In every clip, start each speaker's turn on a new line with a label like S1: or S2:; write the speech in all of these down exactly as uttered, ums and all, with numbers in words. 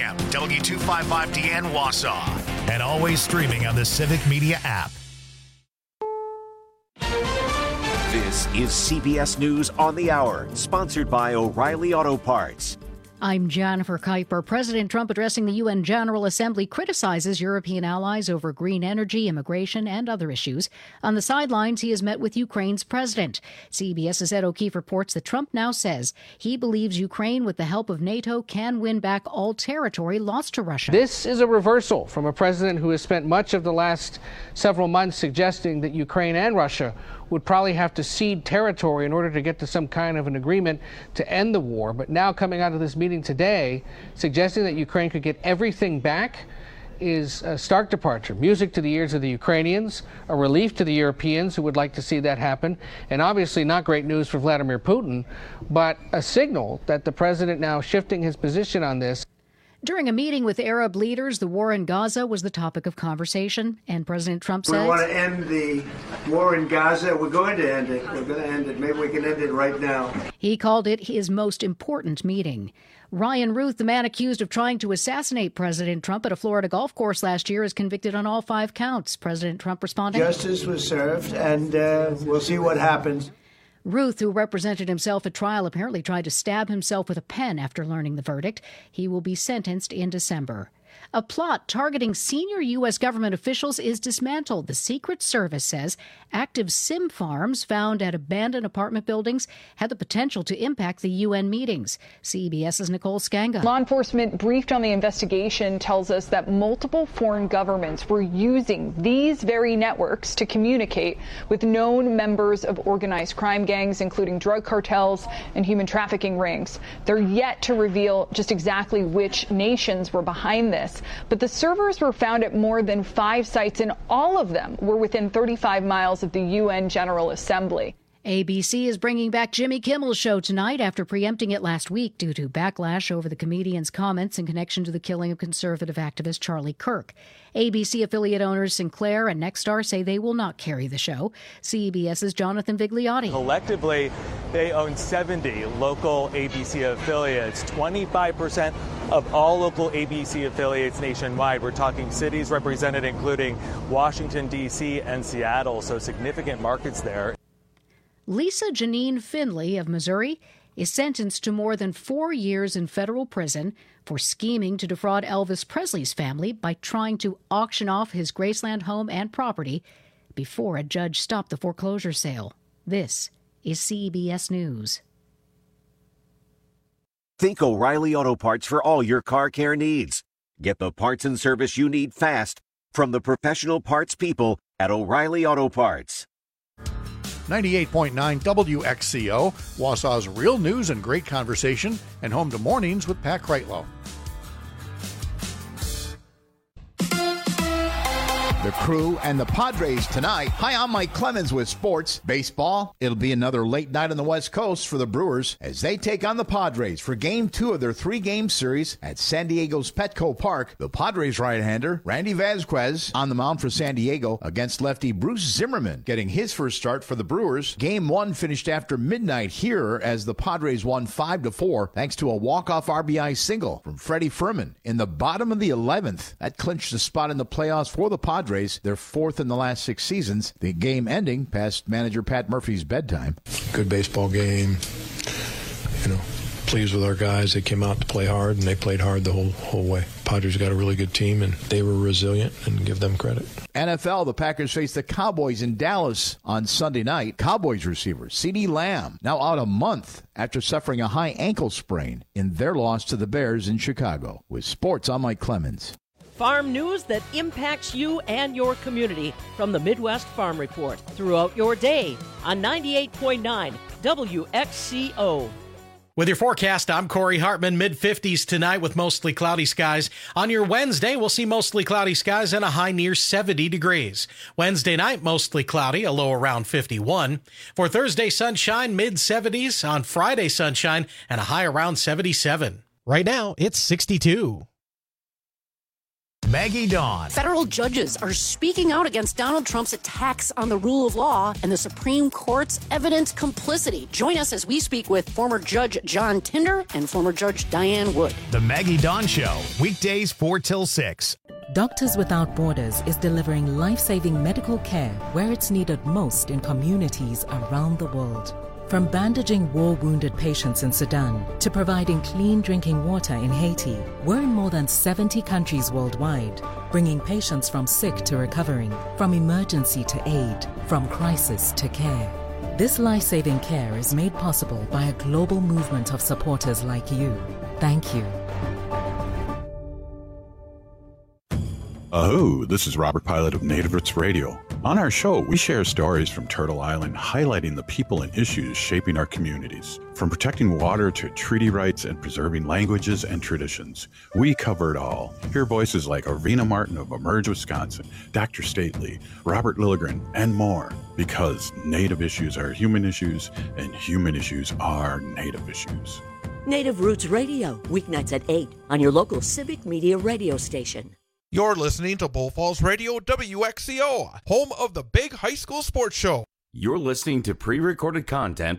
S1: p.m. W two fifty-five D N Wausau. And always streaming on the Civic Media app.
S2: This is C B S News on the Hour, sponsored by O'Reilly Auto Parts.
S3: I'm Jennifer Kuiper. President Trump addressing the U N General Assembly criticizes European allies over green energy, immigration, and other issues. On the sidelines, he has met with Ukraine's president. CBS's Ed O'Keefe reports that Trump now says he believes Ukraine, with the help of NATO, can win back all territory lost to Russia.
S4: This is a reversal from a president who has spent much of the last several months suggesting that Ukraine and Russia would probably have to cede territory in order to get to some kind of an agreement to end the war. But now coming out of this meeting today, suggesting that Ukraine could get everything back is a stark departure. Music to the ears of the Ukrainians, a relief to the Europeans who would like to see that happen, and obviously not great news for Vladimir Putin, but a signal that the president now shifting his position on this.
S3: During a meeting with Arab leaders, the war in Gaza was the topic of conversation, and President Trump says,
S5: we want to end the war in Gaza. We're going to end it. We're going to end it. Maybe we can end it right now.
S3: He called it his most important meeting. Ryan Ruth, the man accused of trying to assassinate President Trump at a Florida golf course last year, is convicted on all five counts. President Trump responding,
S5: justice was served, and uh, we'll see what happens.
S3: Ruth, who represented himself at trial, apparently tried to stab himself with a pen after learning the verdict. He will be sentenced in December. A plot targeting senior U S government officials is dismantled. The Secret Service says active SIM farms found at abandoned apartment buildings had the potential to impact the U N meetings. CBS's Nicole Skanga.
S6: Law enforcement briefed on the investigation tells us that multiple foreign governments were using these very networks to communicate with known members of organized crime gangs, including drug cartels and human trafficking rings. They're yet to reveal just exactly which nations were behind this. But the servers were found at more than five sites, and all of them were within thirty-five miles of the U N General Assembly.
S3: A B C is bringing back Jimmy Kimmel's show tonight after preempting it last week due to backlash over the comedian's comments in connection to the killing of conservative activist Charlie Kirk. A B C affiliate owners Sinclair and Nexstar say they will not carry the show. CBS's Jonathan Vigliotti.
S7: Collectively, they own seventy local A B C affiliates, twenty-five percent of all local A B C affiliates nationwide. We're talking cities represented, including Washington, D C and Seattle, so significant markets there.
S3: Lisa Janine Finley of Missouri is sentenced to more than four years in federal prison for scheming to defraud Elvis Presley's family by trying to auction off his Graceland home and property before a judge stopped the foreclosure sale. This is C B S News.
S2: Think O'Reilly Auto Parts for all your car care needs. Get the parts and service you need fast from the professional parts people at O'Reilly Auto Parts.
S8: ninety-eight point nine W X C O, Wausau's real news and great conversation, and home to Mornings with Pat Kreitlow.
S9: The Crew and the Padres tonight. Hi, I'm Mike Clemens with sports. Baseball, it'll be another late night on the West Coast for the Brewers as they take on the Padres for game two of their three-game series at San Diego's Petco Park. The Padres right-hander, Randy Vasquez, on the mound for San Diego against lefty Bruce Zimmerman, getting his first start for the Brewers. Game one finished after midnight here as the Padres won five to four thanks to a walk-off R B I single from Freddie Furman in the bottom of the eleventh. That clinched a spot in the playoffs for the Padres. They're fourth in the last six seasons. The game ending past manager Pat Murphy's bedtime.
S10: Good baseball game. You know, pleased with our guys. They came out to play hard, and they played hard the whole whole way. Padres got a really good team, and they were resilient, and give them credit.
S9: N F L, the Packers face the Cowboys in Dallas on Sunday night. Cowboys receiver CeeDee Lamb now out a month after suffering a high ankle sprain in their loss to the Bears in Chicago. With sports, I'm Mike Clemens.
S11: Farm news that impacts you and your community from the Midwest Farm Report throughout your day on ninety-eight point nine W X C O.
S12: With your forecast, I'm Corey Hartman. mid fifties tonight with mostly cloudy skies. On your Wednesday, we'll see mostly cloudy skies and a high near seventy degrees. Wednesday night, mostly cloudy, a low around fifty-one. For Thursday, sunshine, mid seventies. On Friday, sunshine, and a high around seventy-seven. Right now, it's sixty-two.
S1: Maggie Dawn.
S13: Federal judges are speaking out against Donald Trump's attacks on the rule of law and the Supreme Court's evident complicity. Join us as we speak with former Judge John Tinder and former Judge Diane Wood.
S1: The Maggie Dawn Show, weekdays four till six.
S14: Doctors Without Borders is delivering life-saving medical care where it's needed most in communities around the world. From bandaging war-wounded patients in Sudan to providing clean drinking water in Haiti, we're in more than seventy countries worldwide, bringing patients from sick to recovering, from emergency to aid, from crisis to care. This life-saving care is made possible by a global movement of supporters like you. Thank you.
S15: Oh, this is Robert Pilot of Native Roots Radio. On our show, we share stories from Turtle Island highlighting the people and issues shaping our communities. From protecting water to treaty rights and preserving languages and traditions, we cover it all. Hear voices like Arvina Martin of Emerge, Wisconsin, Doctor Stately, Robert Lilligren, and more. Because Native issues are human issues, and human issues are Native issues.
S16: Native Roots Radio, weeknights at eight on your local civic media radio station.
S17: You're listening to Bull Falls Radio W X C O, home of the big high school sports show.
S18: You're listening to pre-recorded content.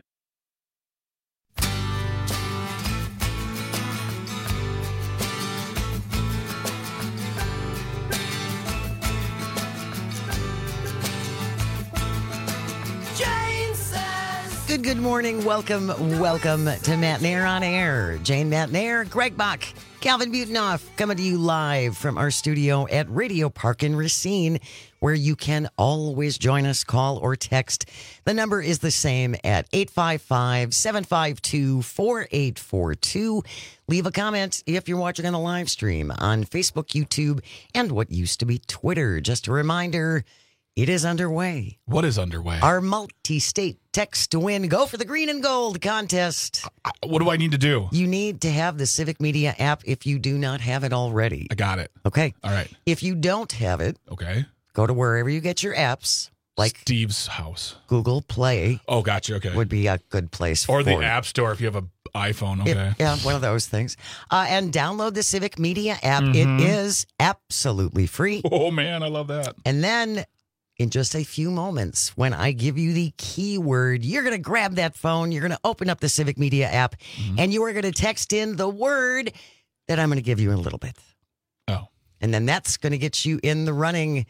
S19: Good, good morning. Welcome, welcome to Matt Nair on Air. Jane Matt Nair, Greg Bach, Calvin Butenoff, coming to you live from our studio at Radio Park in Racine, where you can always join us, call or text. The number is the same at eight five five, seven five two, four eight four two. Leave a comment if you're watching on the live stream on Facebook, YouTube, and what used to be Twitter. Just a reminder, it is underway.
S20: What is underway?
S19: Our multi-state text to win Go for the Green and Gold contest.
S20: Uh, what do I need to do?
S19: You need to have the Civic Media app if you do not have it already.
S20: I got it.
S19: Okay.
S20: All right.
S19: If you don't have it,
S20: okay,
S19: go to wherever you get your apps. Like
S20: Steve's house.
S19: Google Play.
S20: Oh, gotcha. Okay.
S19: Would be a good place
S20: or
S19: for
S20: the
S19: it.
S20: App Store if you have an iPhone. Okay.
S19: It, yeah, one of those things. Uh, and download the Civic Media app.
S20: Mm-hmm.
S19: It is absolutely free.
S20: Oh, man, I love that.
S19: And then in just a few moments, when I give you the keyword, you're going to grab that phone, you're going to open up the Civic Media app, mm-hmm. and you are going to text in the word that I'm going to give you in a little bit.
S20: Oh.
S19: And then that's going to get you in the running.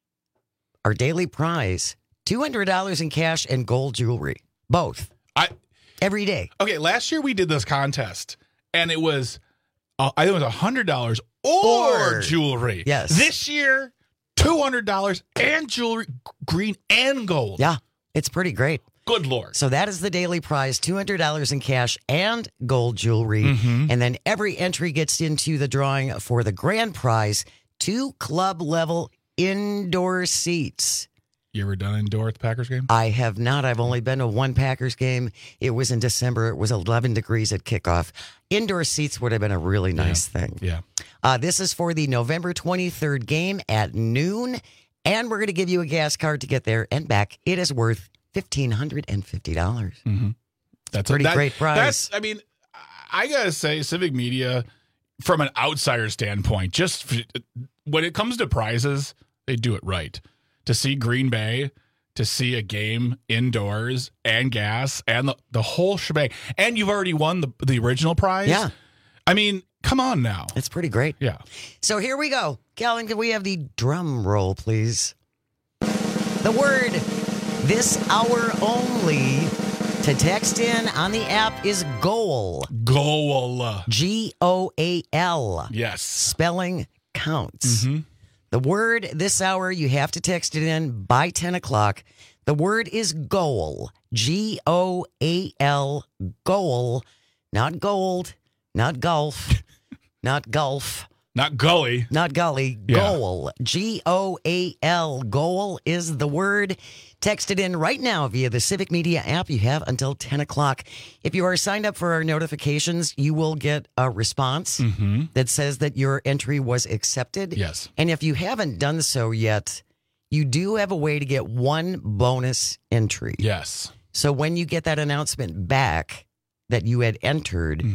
S19: Our daily prize, two hundred dollars in cash and gold jewelry. Both.
S20: I
S19: Every day.
S20: Okay, last year we did this contest, and it was, uh, I think it was one hundred dollars or, or jewelry.
S19: Yes.
S20: This year, two hundred dollars and jewelry, green and gold.
S19: Yeah, it's pretty great.
S20: Good Lord.
S19: So that is the daily prize, two hundred dollars in cash and gold jewelry.
S20: Mm-hmm.
S19: And then every entry gets into the drawing for the grand prize, two club-level indoor seats.
S20: You ever done indoor at the Packers game?
S19: I have not. I've only been to one Packers game. It was in December. It was eleven degrees at kickoff. Indoor seats would have been a really nice
S20: yeah.
S19: thing.
S20: Yeah.
S19: Uh, this is for the November twenty-third game at noon, and we're going to give you a gas card to get there and back. It is worth fifteen hundred fifty dollars.
S20: Mm-hmm. That's
S19: a pretty
S20: a, that,
S19: great prize.
S20: That's, I mean, I got to say, Civic Media, from an outsider standpoint, just when it comes to prizes, they do it right. To see Green Bay, to see a game indoors and gas and the, the whole shebang. And you've already won the, the original prize.
S19: Yeah.
S20: I mean, come on now.
S19: It's pretty great.
S20: Yeah.
S19: So here we go. Calvin, can we have the drum roll, please? The word this hour only to text in on the app is goal.
S20: Goal.
S19: G O A L.
S20: Yes.
S19: Spelling counts.
S20: Mm-hmm.
S19: The word this hour, you have to text it in by ten o'clock. The word is goal. G O A L. Goal. Not gold. Not golf. Not golf.
S20: Not gully.
S19: Not gully.
S20: Yeah.
S19: Goal. G O A L. Goal is the word. Text it in right now via the Civic Media app. You have until ten o'clock. If you are signed up for our notifications, you will get a response
S20: mm-hmm.
S19: that says that your entry was accepted.
S20: Yes.
S19: And if you haven't done so yet, you do have a way to get one bonus entry.
S20: Yes.
S19: So when you get that announcement back that you had entered,
S20: mm-hmm.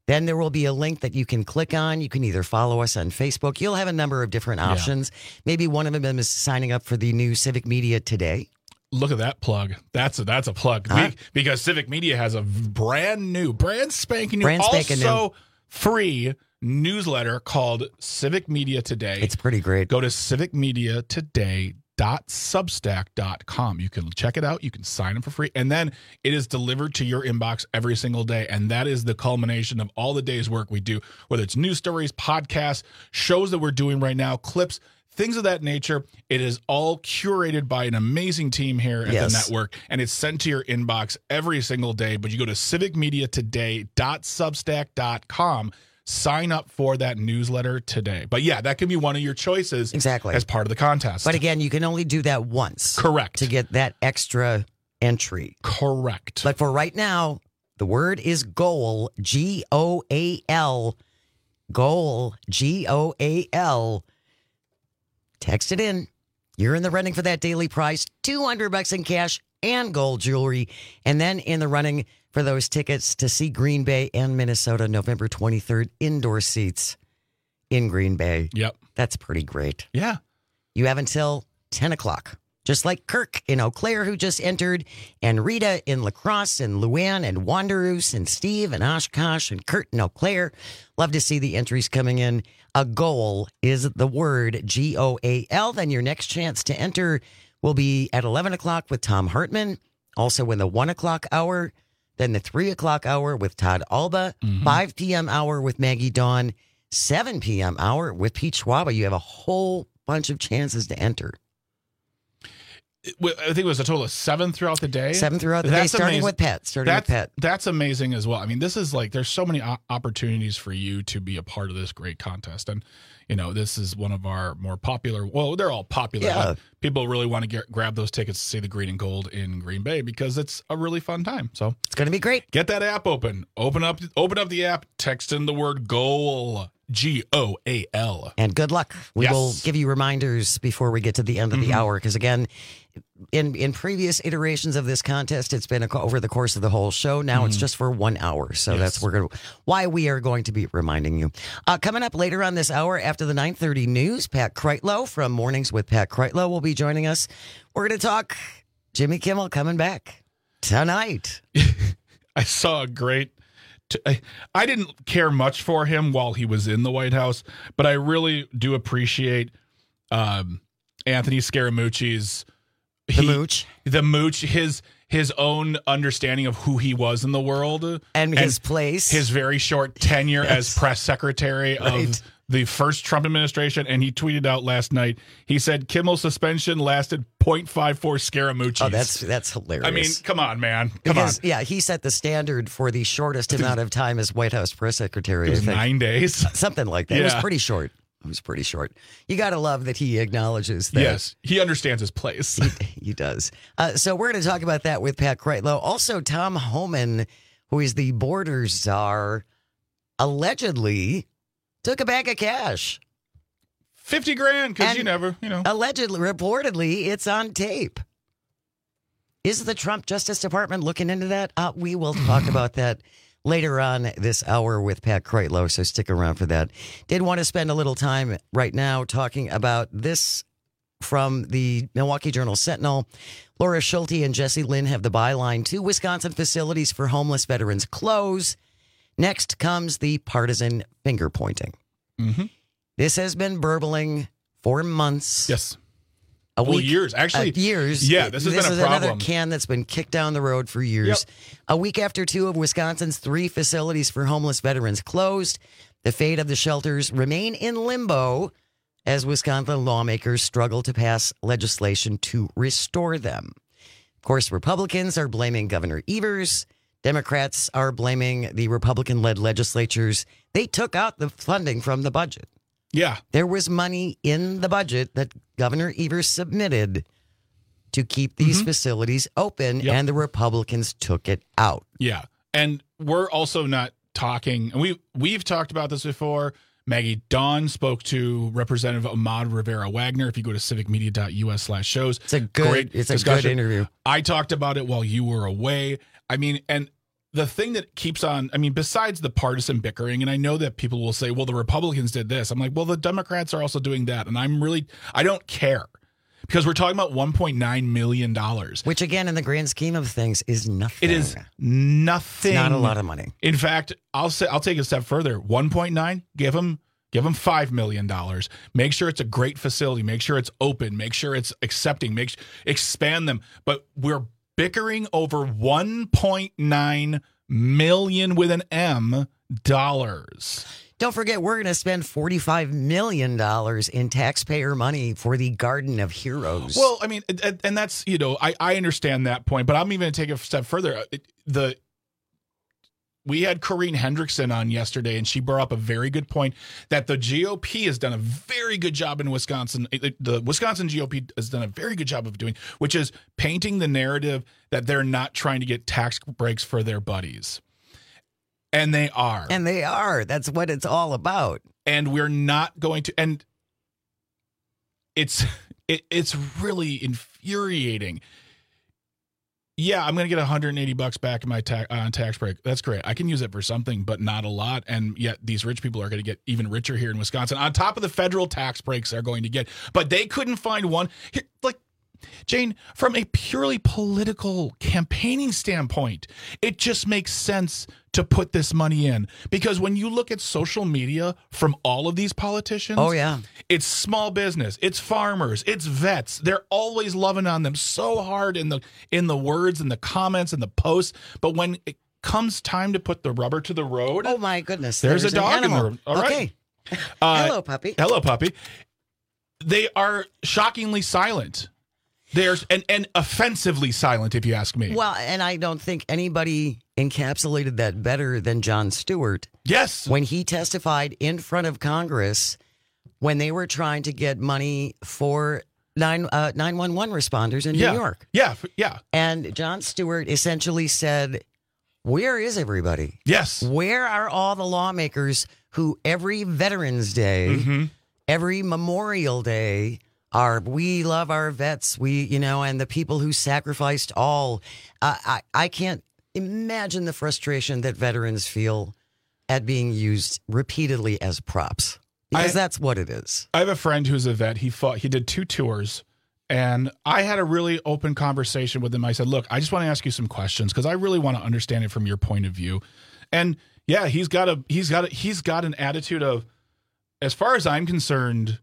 S19: Then there will be a link that you can click on. You can either follow us on Facebook. You'll have a number of different options. Yeah. Maybe one of them is signing up for the new Civic Media Today.
S20: Look at that plug. That's a, that's a plug.
S19: Huh?
S20: We, because Civic Media has a brand new, brand spanking new,
S19: brand spanking
S20: also
S19: new.
S20: free newsletter called Civic Media Today.
S19: It's pretty great.
S20: Go to civic media today dot substack dot com. You can check it out. You can sign up for free. And then it is delivered to your inbox every single day. And that is the culmination of all the day's work we do, whether it's news stories, podcasts, shows that we're doing right now, clips, things of that nature. It is all curated by an amazing team here at
S19: yes.
S20: the network, and it's sent to your inbox every single day. But you go to civic media today dot substack dot com. Sign up for that newsletter today. But yeah, that can be one of your choices
S19: exactly
S20: as part of the contest.
S19: But again, you can only do that once.
S20: Correct.
S19: To get that extra entry.
S20: Correct.
S19: But for right now, the word is goal, G O A L. Goal, G O A L. Text it in. You're in the running for that daily prize, two hundred bucks in cash and gold jewelry. And then in the running for those tickets to see Green Bay and Minnesota November twenty-third, indoor seats in Green Bay.
S20: Yep.
S19: That's pretty great.
S20: Yeah.
S19: You have until ten o'clock. Just like Kirk in Eau Claire, who just entered, and Rita in La Crosse, and Luann and Wanderous, and Steve and Oshkosh, and Kurt in Eau Claire. Love to see the entries coming in. A goal is the word, G O A L. Then your next chance to enter will be at eleven o'clock with Tom Hartman. Also in the one o'clock hour. Then the three o'clock hour with Todd Alba, mm-hmm. five p.m. hour with Maggie Dawn, seven p.m. hour with Pete Schwaba. You have a whole bunch of chances to enter.
S20: I think it was a total of seven throughout the day.
S19: Seven throughout the
S20: that's
S19: day, starting
S20: amazing.
S19: with Pet. Starting
S20: that's,
S19: with Pet.
S20: That's amazing as well. I mean, this is like, there's so many opportunities for you to be a part of this great contest. And, you know, this is one of our more popular, well, they're all popular.
S19: Yeah.
S20: But people really want to get, grab those tickets to see the green and gold in Green Bay because it's a really fun time. So
S19: it's going to be great.
S20: Get that app open. Open up, open up the app, text in the word goal. G O A L.
S19: And good luck. We
S20: yes.
S19: will give you reminders before we get to the end of the mm-hmm. hour. Because again, in in previous iterations of this contest, it's been a, over the course of the whole show. Now mm-hmm. it's just for one hour. So yes. that's we're gonna, why we are going to be reminding you. Uh, coming up later on this hour after the nine thirty news, Pat Kreitlow from Mornings with Pat Kreitlow will be joining us. We're going to talk Jimmy Kimmel coming back tonight.
S20: I saw a great... I, I didn't care much for him while he was in the White House, but I really do appreciate um, Anthony Scaramucci's
S19: the he, mooch,
S20: the mooch, his his own understanding of who he was in the world
S19: and, and his place,
S20: his very short tenure yes. as press secretary right. of the first Trump administration. And he tweeted out last night. He said Kimmel's suspension lasted zero point five four Scaramucci's.
S19: Oh, that's that's hilarious.
S20: I mean, come on, man, come
S19: because,
S20: on.
S19: Yeah, he set the standard for the shortest amount of time as White House press secretary.
S20: It was nine days,
S19: something like that. Yeah. It was pretty short. It was pretty short. You got to love that he acknowledges that.
S20: Yes, he understands his place.
S19: he, he does. Uh, so we're going to talk about that with Pat Kreitlow. Also, Tom Homan, who is the border czar, allegedly took a bag of cash.
S20: fifty grand, because you never, you know.
S19: Allegedly, reportedly, it's on tape. Is the Trump Justice Department looking into that? Uh, we will talk about that later on this hour with Pat Kreitlow, so stick around for that. Did want to spend a little time right now talking about this from the Milwaukee Journal-Sentinel. Laura Schulte and Jesse Lynn have the byline, two Wisconsin facilities for homeless veterans close. Next comes the partisan finger pointing.
S20: Mm-hmm.
S19: This has been burbling for months.
S20: Yes.
S19: A
S20: well,
S19: week,
S20: years. Actually,
S19: uh, years.
S20: Yeah, this has
S19: this
S20: been a
S19: is
S20: problem.
S19: Another can that's been kicked down the road for years.
S20: Yep.
S19: A week after two of Wisconsin's three facilities for homeless veterans closed, the fate of the shelters remain in limbo as Wisconsin lawmakers struggle to pass legislation to restore them. Of course, Republicans are blaming Governor Evers. Democrats are blaming the Republican-led legislatures. They took out the funding from the budget.
S20: Yeah.
S19: There was money in the budget that Governor Evers submitted to keep these mm-hmm. facilities open, yep. and the Republicans took it out.
S20: Yeah. And we're also not talking, and we, we've talked about this before. Maggie Dawn spoke to Representative Ahmad Rivera-Wagner. If you go to civicmedia.us slash shows.
S19: It's a good,
S20: great
S19: it's a
S20: discussion.
S19: good interview.
S20: I talked about it while you were away. I mean, and the thing that keeps on, I mean, besides the partisan bickering, and I know that people will say, well, the Republicans did this. I'm like, well, the Democrats are also doing that. And I'm really, I don't care because we're talking about one point nine million dollars.
S19: Which, again, in the grand scheme of things, is nothing.
S20: It is nothing.
S19: It's not a lot of money.
S20: In fact, I'll say, I'll take it a step further. one point nine, give them, give them five million dollars. Make sure it's a great facility. Make sure it's open. Make sure it's accepting. Make expand them. But we're bickering over one point nine million with an M dollars.
S19: Don't forget, we're going to spend forty-five million dollars in taxpayer money for the Garden of Heroes.
S20: Well, I mean, and, and that's, you know, I, I understand that point, but I'm even going to take it a step further. The We had Corinne Hendrickson on yesterday, and she brought up a very good point that the G O P has done a very good job in Wisconsin. The Wisconsin G O P has done a very good job of doing, which is painting the narrative that they're not trying to get tax breaks for their buddies. And they are.
S19: And they are. That's what it's all about.
S20: And we're not going to. And it's it, it's really infuriating. Yeah, I'm going to get one hundred eighty bucks back in my ta- on tax break. That's great. I can use it for something, but not a lot. And yet these rich people are going to get even richer here in Wisconsin on top of the federal tax breaks they're going to get. But they couldn't find one. Here, like, Jane, from a purely political campaigning standpoint, it just makes sense to put this money in. Because when you look at social media from all of these politicians,
S19: oh yeah,
S20: it's small business, it's farmers, it's vets. They're always loving on them so hard in the in the words and the comments and the posts. But when it comes time to put the rubber to the road,
S19: oh my goodness,
S20: there's,
S19: there's
S20: a dog in the room. All
S19: okay.
S20: right. Uh,
S19: hello, puppy.
S20: Hello, puppy. They are shockingly silent. There's and, and offensively silent, if you ask me.
S19: Well, and I don't think anybody encapsulated that better than Jon Stewart.
S20: Yes.
S19: When he testified in front of Congress when they were trying to get money for nine uh, nine one one responders in
S20: yeah.
S19: New York.
S20: Yeah, yeah.
S19: And Jon Stewart essentially said, where is everybody?
S20: Yes.
S19: Where are all the lawmakers who every Veterans Day,
S20: mm-hmm.
S19: every Memorial Day, Our, we love our vets, we, you know, and the people who sacrificed all. Uh, I, I can't imagine the frustration that veterans feel at being used repeatedly as props, because I, that's what it is.
S20: I have a friend who's a vet. He fought, he did two tours, and I had a really open conversation with him. I said, look, I just want to ask you some questions because I really want to understand it from your point of view. And yeah, he's got a, he's got a, he's got an attitude of, as far as I'm concerned,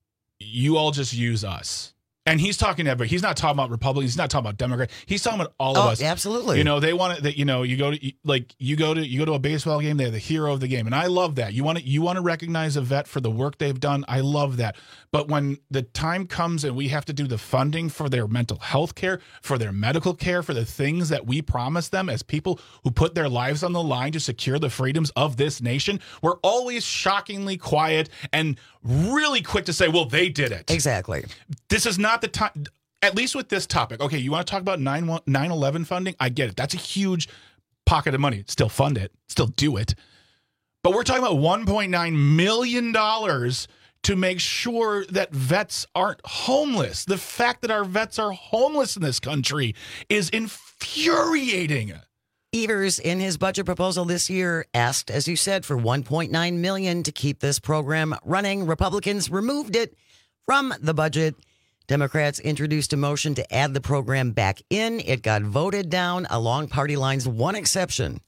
S20: you all just use us. And he's talking to everybody. He's not talking about Republicans. He's not talking about Democrats. He's talking about all of
S19: oh,
S20: us.
S19: Absolutely.
S20: You know, they want it that, you know, you go to like you go to you go to a baseball game, they're the hero of the game. And I love that. You want to you want to recognize a vet for the work they've done. I love that. But when the time comes and we have to do the funding for their mental health care, for their medical care, for the things that we promise them as people who put their lives on the line to secure the freedoms of this nation, we're always shockingly quiet and really quick to say, well, they did it.
S19: Exactly.
S20: This is not the time, at least with this topic. Okay, you want to talk about nine eleven funding? I get it. That's a huge pocket of money. Still fund it. Still do it. But we're talking about one point nine million dollars to make sure that vets aren't homeless. The fact that our vets are homeless in this country is infuriating.
S19: Evers, in his budget proposal this year, asked, as you said, for one point nine million dollars to keep this program running. Republicans removed it from the budget. Democrats introduced a motion to add the program back in. It got voted down along party lines. One exception,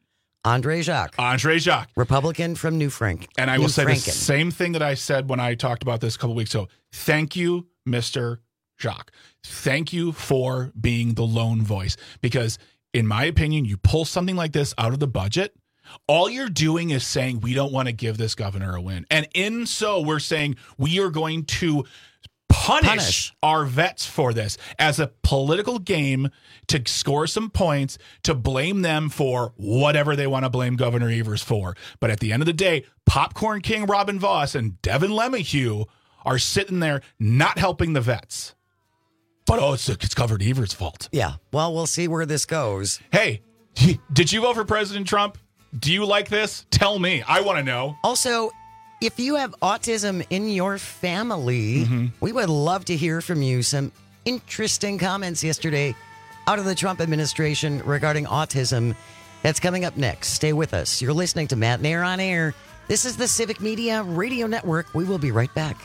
S19: Andre Jacques.
S20: Andre Jacques.
S19: Republican from New Frank.
S20: And I will say the same thing that I said when I talked about this a couple weeks ago. Thank you, Mister Jacques. Thank you for being the lone voice, because in my opinion, you pull something like this out of the budget, all you're doing is saying we don't want to give this governor a win. And in so, we're saying we are going to punish, punish our vets for this as a political game to score some points, to blame them for whatever they want to blame Governor Evers for. But at the end of the day, Popcorn King Robin Vos and Devin LeMahieu are sitting there not helping the vets. But, oh, it's, it's Governor Evers' fault.
S19: Yeah. Well, we'll see where this goes.
S20: Hey, did you vote for President Trump? Do you like this? Tell me. I want to know.
S19: Also, if you have autism in your family, mm-hmm. we would love to hear from you. Some interesting comments yesterday out of the Trump administration regarding autism That's coming up next. Stay with us. You're listening to Matt Nair on Air. This is the Civic Media Radio Network. We will be right back.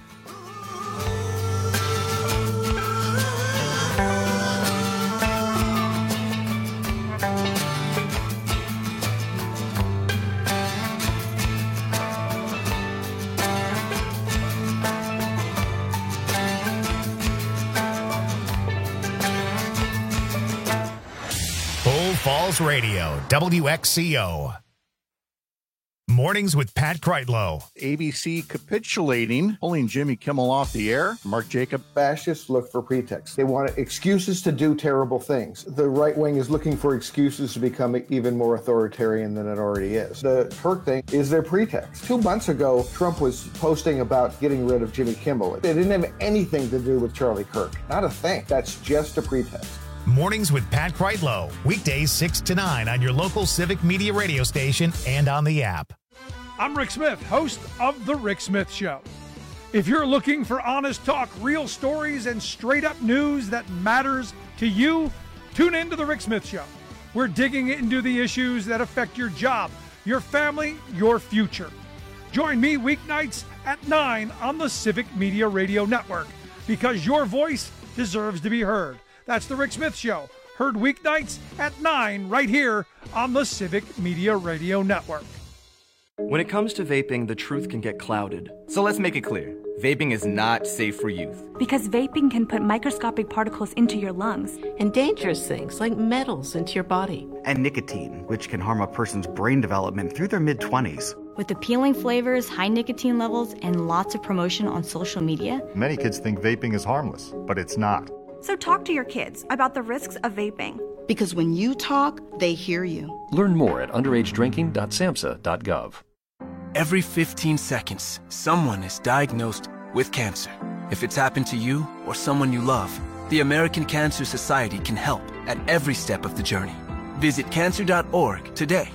S1: Falls Radio, W X C O. Mornings with Pat Kreitlow.
S8: A B C capitulating, pulling Jimmy Kimmel off the air. Mark Jacob.
S21: Fascists look for pretexts. They want excuses to do terrible things. The right wing is looking for excuses to become even more authoritarian than it already is. The Kirk thing is their pretext. Two months ago, Trump was posting about getting rid of Jimmy Kimmel. It didn't have anything to do with Charlie Kirk. Not a thing. That's just a pretext.
S1: Mornings with Pat Kreitlow. Weekdays six to nine on your local Civic Media radio station and on the app.
S22: I'm Rick Smith, host of The Rick Smith Show. If you're looking for honest talk, real stories, and straight-up news that matters to you, tune in to The Rick Smith Show. We're digging into the issues that affect your job, your family, your future. Join me weeknights at nine on the Civic Media Radio Network, because your voice deserves to be heard. That's The Rick Smith Show, heard weeknights at nine right here on the Civic Media Radio Network.
S23: When it comes to vaping, the truth can get clouded. So let's make it clear. Vaping is not safe for youth.
S24: Because vaping can put microscopic particles into your lungs.
S25: And dangerous things like metals into your body.
S23: And nicotine, which can harm a person's brain development through their mid-twenties.
S24: With appealing flavors, high nicotine levels, and lots of promotion on social media.
S26: Many kids think vaping is harmless, but it's not.
S27: So talk to your kids about the risks of vaping.
S25: Because when you talk, they hear you.
S28: Learn more at underage drinking dot samhsa dot gov.
S29: Every fifteen seconds, someone is diagnosed with cancer. If it's happened to you or someone you love, the American Cancer Society can help at every step of the journey. Visit cancer dot org today.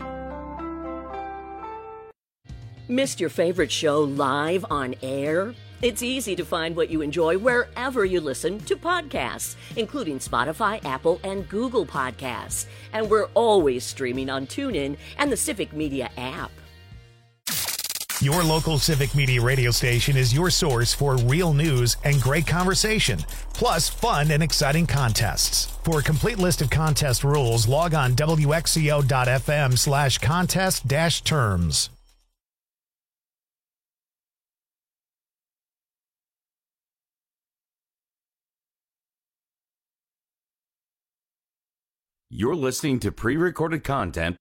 S16: Missed your favorite show live on air? It's easy to find what you enjoy wherever you listen to podcasts, including Spotify, Apple, and Google Podcasts. And we're always streaming on TuneIn and the Civic Media app.
S1: Your local Civic Media radio station is your source for real news and great conversation, plus fun and exciting contests. For a complete list of contest rules, log on W X C O dot F M slash contest dash terms.
S18: You're listening to pre-recorded content.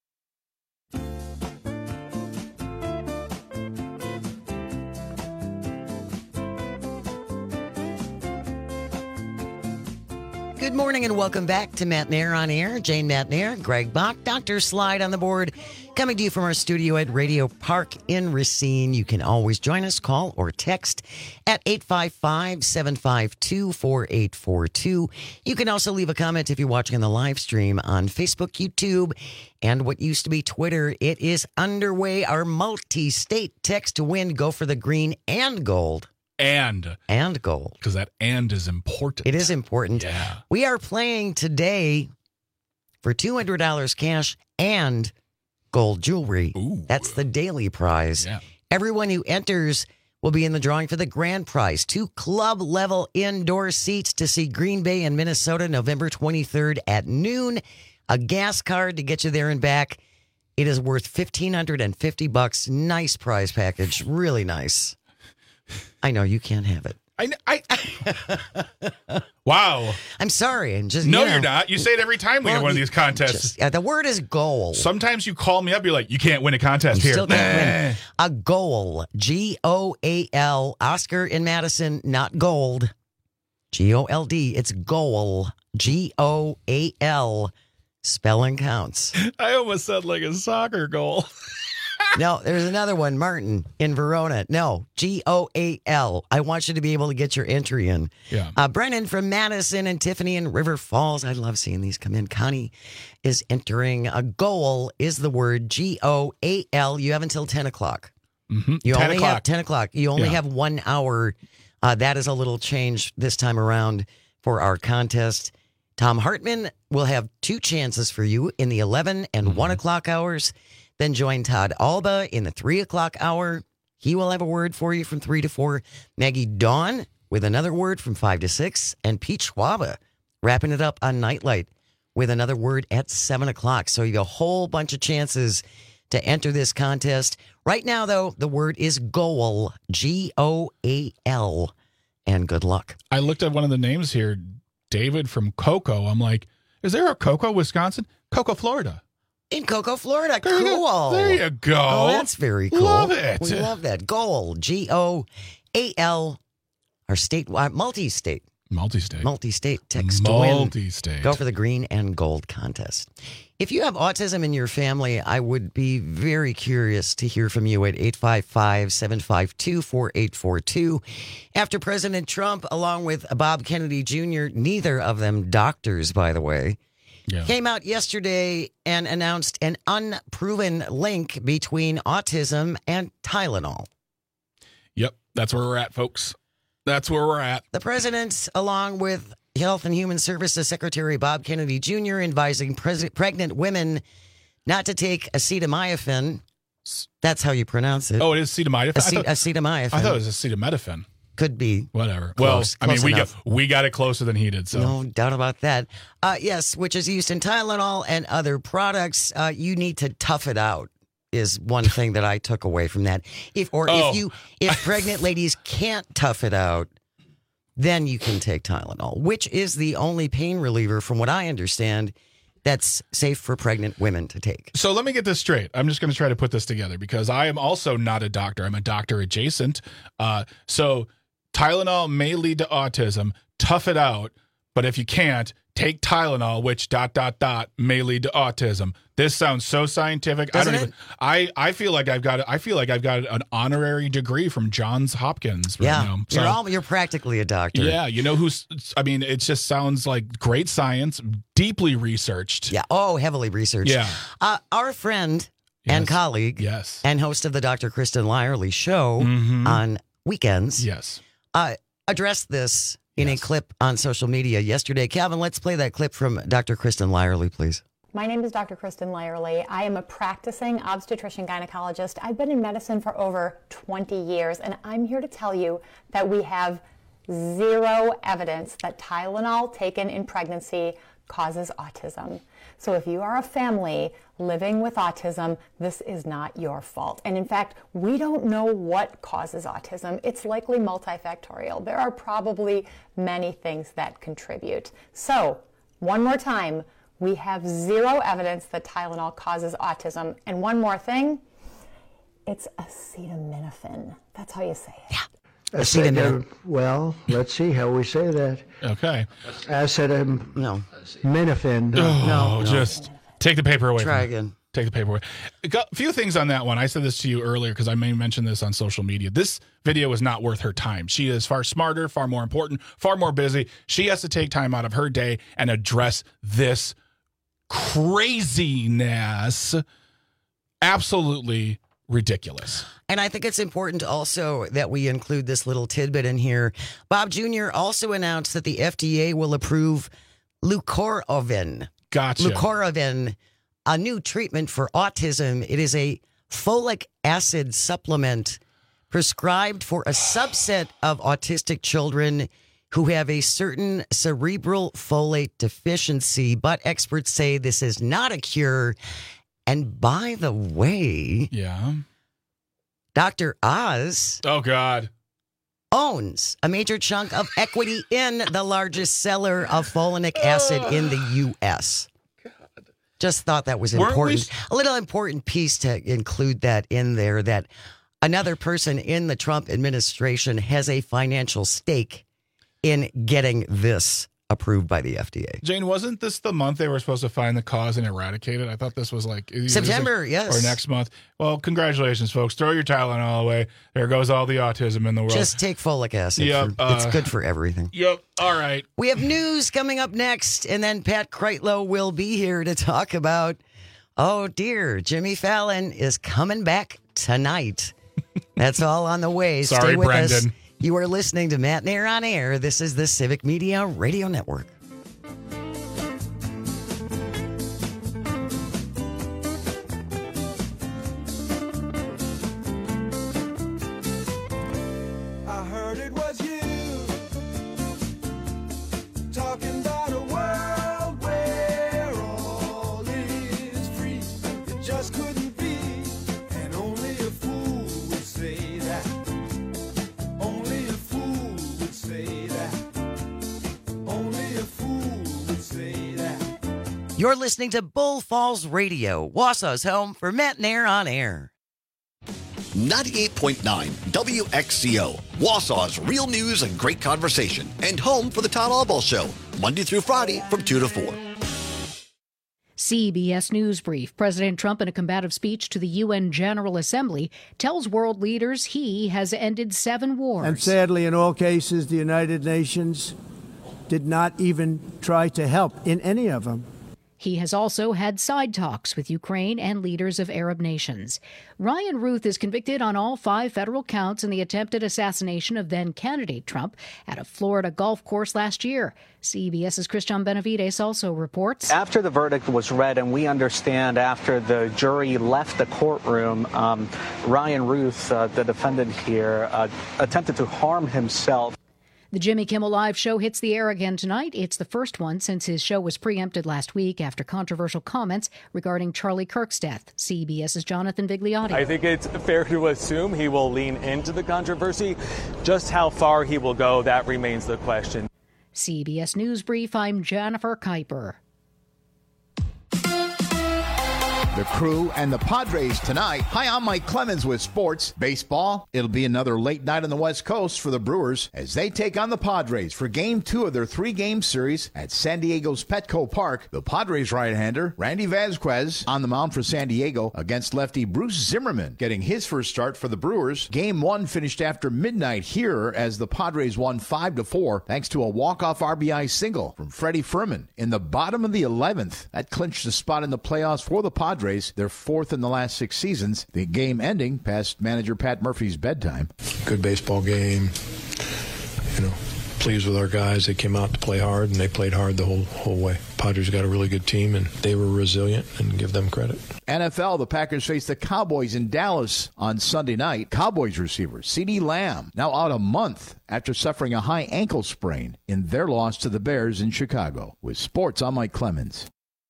S19: Good morning and welcome back to Matt Nair on Air. Jane Matt Nair, Greg Bach, Doctor Slide on the board. Coming to you from our studio at Radio Park in Racine. You can always join us, call or text at eight five five, seven five two, four eight four two. You can also leave a comment if you're watching on the live stream on Facebook, YouTube, and what used to be Twitter. It is underway. Our multi-state text to win. Go for the green and gold.
S20: And.
S19: And gold.
S20: Because that and is important.
S19: It is important.
S20: Yeah.
S19: We are playing today for two hundred dollars cash and gold jewelry.
S20: Ooh.
S19: That's the daily prize.
S20: Yeah.
S19: Everyone who enters will be in the drawing for the grand prize. Two club-level indoor seats to see Green Bay and Minnesota November twenty-third at noon. A gas card to get you there and back. It is worth fifteen hundred fifty bucks. Nice prize package. Really nice. I know you can't have it.
S20: I, I Wow.
S19: I'm sorry. I'm just
S20: No,
S19: you know,
S20: you're not. You say it every time we
S19: well,
S20: have one of
S19: you
S20: these contests.
S19: Just, yeah, the word is goal.
S20: Sometimes you call me up, you're like, you can't win a contest
S19: You
S20: here.
S19: still can't win. A goal. G O A L. Oscar in Madison, not gold. G O L D. It's goal. G O A L. Spelling counts.
S20: I almost said like a soccer goal.
S19: No, there's another one, Martin in Verona. No, G O A L. I want you to be able to get your entry in.
S20: Yeah.
S19: Uh, Brennan from Madison and Tiffany in River Falls. I love seeing these come in. Connie is entering. A goal is the word G O A L. You have until ten o'clock.
S20: Mm-hmm.
S19: You
S20: ten
S19: only
S20: o'clock.
S19: have ten o'clock. You only
S20: Yeah.
S19: have one hour. Uh, that is a little change this time around for our contest. Tom Hartman will have two chances for you in the eleven and
S20: Mm-hmm.
S19: one o'clock hours. Then join Todd Alba in the three o'clock hour. He will have a word for you from three to four. Maggie Dawn with another word from five to six. And Pete Schwaba wrapping it up on Nightlight with another word at seven o'clock. So you have a whole bunch of chances to enter this contest. Right now, though, the word is goal, G O A L. And good luck.
S20: I looked at one of the names here, David from Cocoa. I'm like, is there a Cocoa, Wisconsin? Cocoa, Florida.
S19: In Cocoa, Florida.
S20: There you
S19: Cool.
S20: go. There you go.
S19: Oh, that's very cool.
S20: Love it.
S19: We love that. Goal, G O A L. Our state, uh, multi-state.
S20: Multi-state.
S19: Multi-state text to win.
S20: Multi-state.
S19: Go for the green and gold contest. If you have autism in your family, I would be very curious to hear from you at eight five five, seven five two, four eight four two. After President Trump, along with Bob Kennedy Junior, neither of them doctors, by the way,
S20: yeah.
S19: came out yesterday and announced an unproven link between autism and Tylenol.
S20: Yep, that's where we're at, folks. That's where we're at.
S19: The president, along with Health and Human Services Secretary Bob Kennedy Junior, advising pres- pregnant women not to take acetaminophen. That's how you pronounce it.
S20: Oh, it is acetaminophen?
S19: Ace-
S20: I thought-
S19: acetaminophen.
S20: I thought it was acetaminophen.
S19: Could be.
S20: Whatever.
S19: Close,
S20: well, I mean,
S19: close
S20: we
S19: enough.
S20: got, we got it closer than he did. So
S19: No doubt about that. Uh, yes, which is used in Tylenol and other products. Uh, you need to tough it out is one thing that I took away from that. If Or
S20: Oh.
S19: if you if pregnant ladies can't tough it out, then you can take Tylenol, which is the only pain reliever, from what I understand, that's safe for pregnant women to take.
S20: So let me get this straight. I'm just going to try to put this together because I am also not a doctor. I'm a doctor adjacent. Uh, so Tylenol may lead to autism. Tough it out. But if you can't, take Tylenol, which dot, dot, dot may lead to autism. This sounds so scientific.
S19: Doesn't
S20: I don't
S19: it?
S20: even, I, I feel like I've got, I feel like I've got an honorary degree from Johns Hopkins right
S19: yeah,
S20: now. So,
S19: you're, all, you're practically a doctor.
S20: yeah. You know who's, I mean, it just sounds like great science, deeply researched.
S19: Yeah. Oh, heavily researched.
S20: Yeah.
S19: Uh, our friend and
S20: Yes.
S19: colleague
S20: Yes.
S19: and host of the Doctor Kristen Lyerly show
S20: Mhm.
S19: on weekends
S20: Yes.
S19: uh, addressed this in a clip on social media yesterday. Calvin, let's play that clip from Doctor Kristen Lyerly, please.
S2: My name is Doctor Kristen Lyerly. I am a practicing obstetrician gynecologist. I've been in medicine for over twenty years, and I'm here to tell you that we have zero evidence that Tylenol taken in pregnancy causes autism. So if you are a family living with autism, this is not your fault. And in fact, we don't know what causes autism. It's likely multifactorial. There are probably many things that contribute. So, one more time, we have zero evidence that Tylenol causes autism. And one more thing, it's acetaminophen. That's how you say it. Yeah.
S19: Acetaminophen.
S3: Well, let's see how we say that.
S20: Okay.
S3: Acetaminophen.
S19: No.
S3: Minophen.
S20: Oh,
S19: No, no.
S20: just take the paper away.
S19: Try
S20: from me.
S19: again.
S20: Take the paper away. A cou- few things on that one. I said this to you earlier because I may mention this on social media. This video is not worth her time. She is far smarter, far more important, far more busy. She has to take time out of her day and address this craziness. Absolutely ridiculous.
S19: And I think it's important also that we include this little tidbit in here. Bob Junior also announced that the F D A will approve Leucorovin.
S20: Gotcha.
S19: Leucorovin, a new treatment for autism. It is a folic acid supplement prescribed for a subset of autistic children who have a certain cerebral folate deficiency, but experts say this is not a cure. And by the way,
S20: yeah,
S19: Doctor Oz
S20: oh God,
S19: owns a major chunk of equity in the largest seller of folinic acid in the U S Just thought that was
S20: Weren't
S19: important.
S20: we-
S19: A little important piece to include that in there, that another person in the Trump administration has a financial stake in getting this approved by the F D A.
S20: Jane, wasn't this the month they were supposed to find the cause and eradicate it? I thought this was like either
S19: September,
S20: this-
S19: yes.
S20: or next month. Well, congratulations, folks. Throw your Tylenol away. There goes all the autism in the world.
S19: Just take folic acid.
S20: Yep,
S19: for- it's
S20: uh,
S19: good for everything.
S20: Yep. All right.
S19: We have news coming up next, and then Pat Kreitlow will be here to talk about, oh dear, Jimmy Fallon is coming back tonight. That's all on the way.
S20: Sorry,
S19: Stay with us.
S20: Brendan.
S19: You are listening to Matt Nair on Air. This is the Civic Media Radio Network. You're listening to Bull Falls Radio, Wausau's home for Matt and Air on Air.
S4: ninety-eight point nine W X C O, Wausau's real news and great conversation, and home for the Todd Albaugh Show, Monday through Friday from two to four.
S5: C B S News Brief. President Trump, in a combative speech to the U N General Assembly, tells world leaders he has ended seven wars.
S6: And sadly, in all cases, the United Nations did not even try to help in any of them.
S5: He has also had side talks with Ukraine and leaders of Arab nations. Ryan Ruth is convicted on all five federal counts in the attempted assassination of then-candidate Trump at a Florida golf course last year. CBS's Christian Benavides also reports.
S7: After the verdict was read, and we understand after the jury left the courtroom, um, Ryan Ruth, uh, the defendant here, uh, attempted to harm himself.
S5: The Jimmy Kimmel Live show hits the air again tonight. It's the first one since his show was preempted last week after controversial comments regarding Charlie Kirk's death. CBS's Jonathan Vigliotti.
S9: I think it's fair to assume he will lean into the controversy. Just how far he will go, that remains the question.
S5: C B S News Brief, I'm Jennifer Kuiper.
S10: The Crew and the Padres tonight. Hi, I'm Mike Clemens with sports. Baseball, it'll be another late night on the West Coast for the Brewers as they take on the Padres for game two of their three-game series at San Diego's Petco Park. The Padres right-hander, Randy Vasquez, on the mound for San Diego against lefty Bruce Zimmerman, getting his first start for the Brewers. Game one finished after midnight here as the Padres won five to four thanks to a walk-off R B I single from Freddie Furman in the bottom of the eleventh. That clinched a spot in the playoffs for the Padres. They're fourth in the last six seasons. The game ending past manager Pat Murphy's bedtime.
S11: Good baseball game. You know, pleased with our guys. They came out to play hard, and they played hard the whole whole way. Padres got a really good team, and they were resilient, and give them credit.
S10: N F L, the Packers face the Cowboys in Dallas on Sunday night. Cowboys receiver CeeDee Lamb now out a month after suffering a high ankle sprain in their loss to the Bears in Chicago. With sports, I'm Mike Clemens.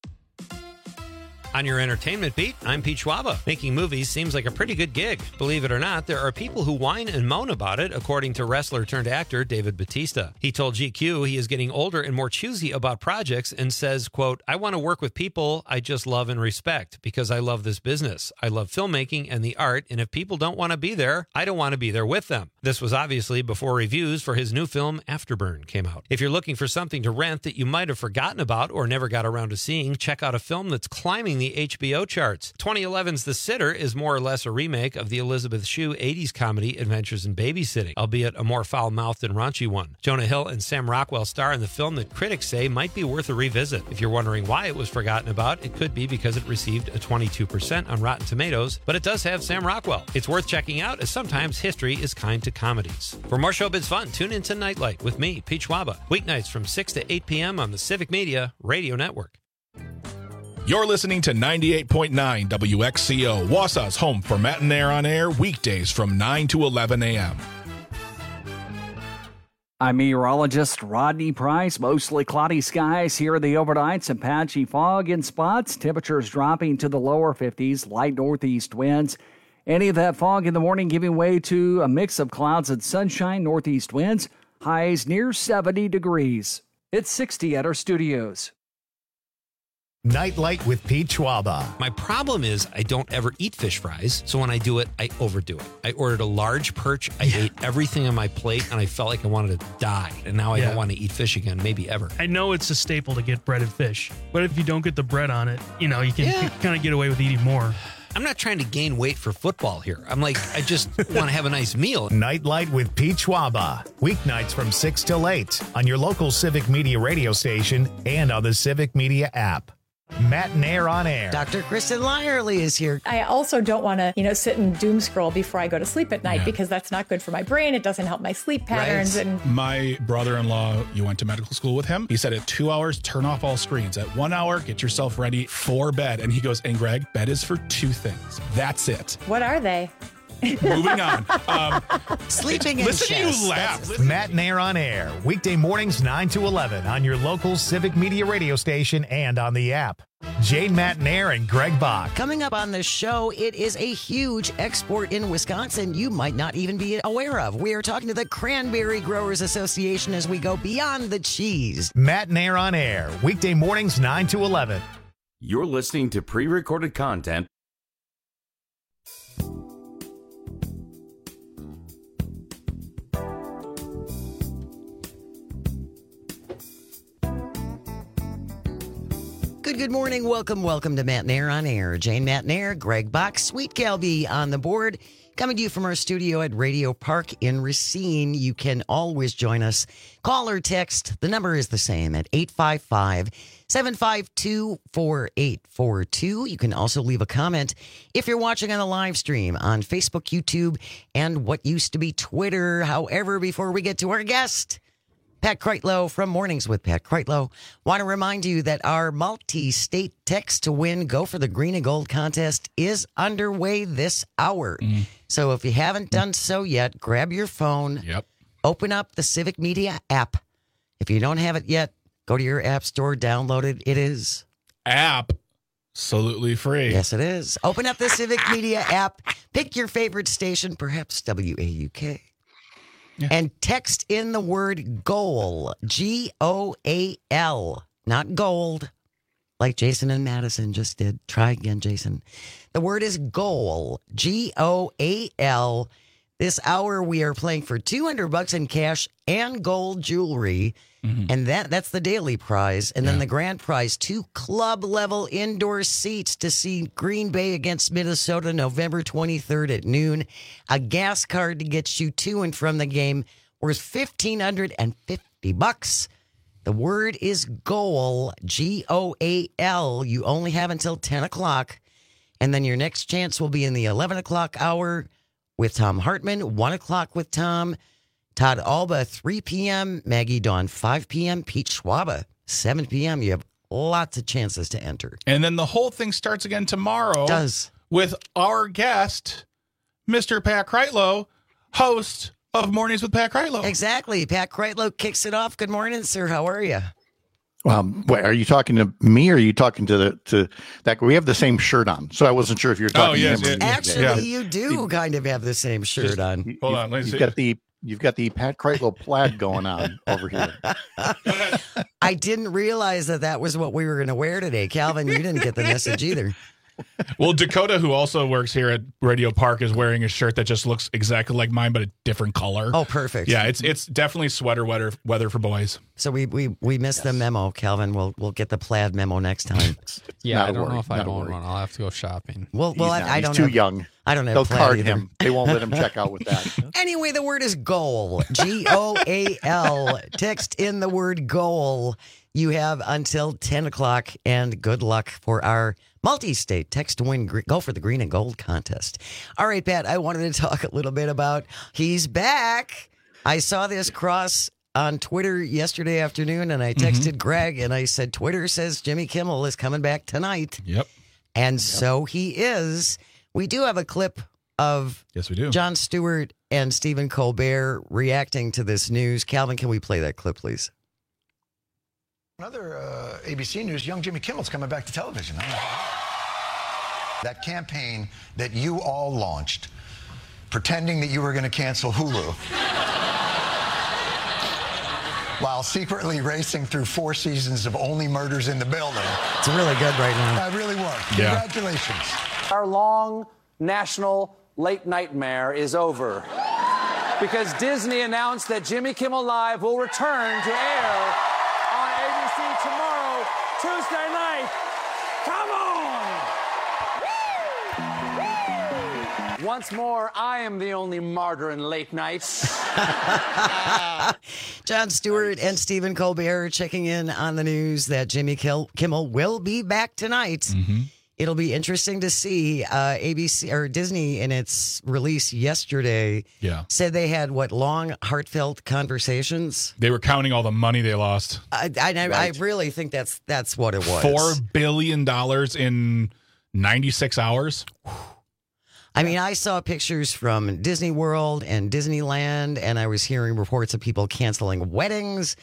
S12: On your entertainment beat, I'm Pete Schwaba. Making movies seems like a pretty good gig. Believe it or not, there are people who whine and moan about it, according to wrestler-turned-actor David Bautista. He told G Q he is getting older and more choosy about projects and says, quote, I want to work with people I just love and respect because I love this business. I love filmmaking and the art, and if people don't want to be there, I don't want to be there with them. This was obviously before reviews for his new film, Afterburn, came out. If you're looking for something to rent that you might have forgotten about or never got around to seeing, check out a film that's climbing the H B O charts. twenty eleven's The Sitter is more or less a remake of the Elizabeth Shue eighties comedy Adventures in Babysitting, albeit a more foul-mouthed and raunchy one. Jonah Hill and Sam Rockwell star in the film that critics say might be worth a revisit. If you're wondering why it was forgotten about, it could be because it received a twenty-two percent on Rotten Tomatoes, but it does have Sam Rockwell. It's worth checking out, as sometimes history is kind to comedies. For more showbiz fun, tune into Nightlight with me, Pete Schwaba, weeknights from six to eight p.m. on the Civic Media Radio Network.
S20: You're listening to ninety-eight point nine W X C O, Wausau's home for Matt and Air on Air, weekdays from nine to eleven a.m.
S13: I'm meteorologist Rodney Price. Mostly cloudy skies here in the overnight. Some patchy fog in spots. Temperatures dropping to the lower fifties. Light northeast winds. Any of that fog in the morning giving way to a mix of clouds and sunshine. Northeast winds. Highs near seventy degrees. It's sixty at our studios.
S1: Nightlight with Pete Schwaba.
S12: My problem is I don't ever eat fish fries, so when I do it, I overdo it. I ordered a large perch, I yeah. ate everything on my plate, and I felt like I wanted to die. And now I yeah. don't want to eat fish again, maybe ever.
S30: I know it's a staple to get breaded fish, but if you don't get the bread on it, you know, you can yeah. kind of get away with eating more.
S12: I'm not trying to gain weight for football here. I'm like, I just want to have a nice meal.
S1: Nightlight with Pete Schwaba. Weeknights from six till eight on your local Civic Media radio station and on the Civic Media app. Matt and Air on Air.
S19: Doctor Kristen Lyerly is here.
S2: I also don't want to, you know, sit and doom scroll before I go to sleep at night yeah. because that's not good for my brain. It doesn't help my sleep patterns.
S20: Right.
S2: And
S20: my brother-in-law, you went to medical school with him. He said at two hours, turn off all screens. At one hour, get yourself ready for bed. And he goes, and Greg, bed is for two things. That's it.
S2: What are they?
S20: Moving on. Um,
S19: Sleeping in
S20: Listen
S19: chest.
S20: to you laugh.
S1: Matt and Air on Air. Weekday mornings nine to eleven on your local Civic Media radio station and on the app. Jane Matnair and Greg Bach.
S19: Coming up on the show, it is a huge export in Wisconsin you might not even be aware of. We are talking to the Cranberry Growers Association as we go beyond the cheese.
S1: Matnair on Air, weekday mornings nine to eleven.
S18: You're listening to pre-recorded content.
S19: Good, good morning. Welcome, welcome to Matnair on Air. Jane Matnair, Greg Bach, Sweet Calby on the board. Coming to you from our studio at Radio Park in Racine. You can always join us. Call or text. The number is the same at eight five five, seven five two, four eight four two. You can also leave a comment if you're watching on a live stream on Facebook, YouTube, and what used to be Twitter. However, before we get to our guest, Pat Kreitlow from Mornings with Pat Kreitlow. Want to remind you that our multi-state text to win Go for the Green and Gold contest is underway this hour. Mm. So if you haven't done so yet, grab your phone.
S20: Yep.
S19: Open up the Civic Media app. If you don't have it yet, go to your app store, download it. It is
S20: app. Absolutely free.
S19: Yes, it is. Open up the Civic Media app. Pick your favorite station, perhaps W A U K. Yeah. And text in the word goal, G O A L, not gold, like Jason and Madison just did. Try again, Jason. The word is goal, G O A L. This hour we are playing for two hundred bucks in cash and gold jewelry. Mm-hmm. And that that's the daily prize. And yeah. then the grand prize, two club-level indoor seats to see Green Bay against Minnesota November twenty-third at noon. A gas card to get you to and from the game worth fifteen hundred fifty bucks. The word is goal, G O A L. You only have until ten o'clock. And then your next chance will be in the eleven o'clock hour with Tom Hartman, one o'clock with Tom, Todd Alba, three p.m., Maggie Dawn, five p.m., Pete Schwaba, seven p.m. You have lots of chances to enter.
S20: And then the whole thing starts again tomorrow.
S19: It does.
S20: With our guest, Mister Pat Kreitlow, host of Mornings with Pat Kreitlow.
S19: Exactly. Pat Kreitlow kicks it off. Good morning, sir. How are you?
S8: Um, wait, are you talking to me or are you talking to the to that? We have the same shirt on, so I wasn't sure if you're talking.
S20: Oh yes,
S8: to him
S20: yes.
S19: Actually,
S8: yeah.
S19: you do kind of have the same shirt
S8: Just,
S19: on.
S8: You,
S20: Hold on, let's
S8: you've
S20: see.
S8: got the you've got the Pat Kreitlow plaid going on over here.
S19: I didn't realize that that was what we were going to wear today, Calvin. You didn't get the message either.
S20: Well, Dakota, who also works here at Radio Park, is wearing a shirt that just looks exactly like mine, but a different color.
S19: Oh, perfect.
S20: Yeah, it's it's definitely sweater weather weather for boys.
S19: So we we, we missed yes. the memo, Calvin. We'll we'll get the plaid memo next time.
S14: Yeah, I don't
S8: worry,
S14: know if I
S8: don't
S14: own
S8: worry.
S14: one. I'll have to go shopping.
S19: Well, well, I,
S8: not,
S19: I don't.
S8: He's too
S19: have,
S8: young.
S19: I don't have.
S8: They'll
S19: plaid
S8: card
S19: either.
S8: him. They won't let him check out with that.
S19: Anyway, the word is goal. G O A L. Text in the word goal. You have until ten o'clock, and good luck for our multi-state text to win Go for the Green and Gold contest. All right, Pat, I wanted to talk a little bit about he's back. I saw this cross on Twitter yesterday afternoon, and I texted mm-hmm. Greg, and I said, Twitter says Jimmy Kimmel is coming back tonight.
S20: Yep.
S19: And
S20: yep.
S19: so he is. We do have a clip of
S20: yes, we do.
S19: Jon Stewart and Stephen Colbert reacting to this news. Calvin, can we play that clip, please?
S15: Another uh, A B C News, young Jimmy Kimmel's coming back to television. That campaign that you all launched, pretending that you were going to cancel Hulu, while secretly racing through four seasons of Only Murders in the Building.
S19: It's really good right now.
S15: That really worked.
S20: Yeah.
S15: Congratulations.
S17: Our long national late nightmare is over because Disney announced that Jimmy Kimmel Live will return to air on A B C tomorrow, Tuesday night. Come on! Once more, I am the only martyr in late nights.
S19: Jon Stewart and Stephen Colbert checking in on the news that Jimmy Kimmel will be back tonight.
S20: Mm-hmm.
S19: It'll be interesting to see. Uh, A B C or Disney in its release yesterday
S20: yeah.
S19: said they had what long, heartfelt conversations.
S20: They were counting all the money they lost.
S19: I, I,
S20: right.
S19: I really think that's that's what it was.
S20: Four billion dollars in ninety-six hours.
S19: I mean, I saw pictures from Disney World and Disneyland, and I was hearing reports of people canceling weddings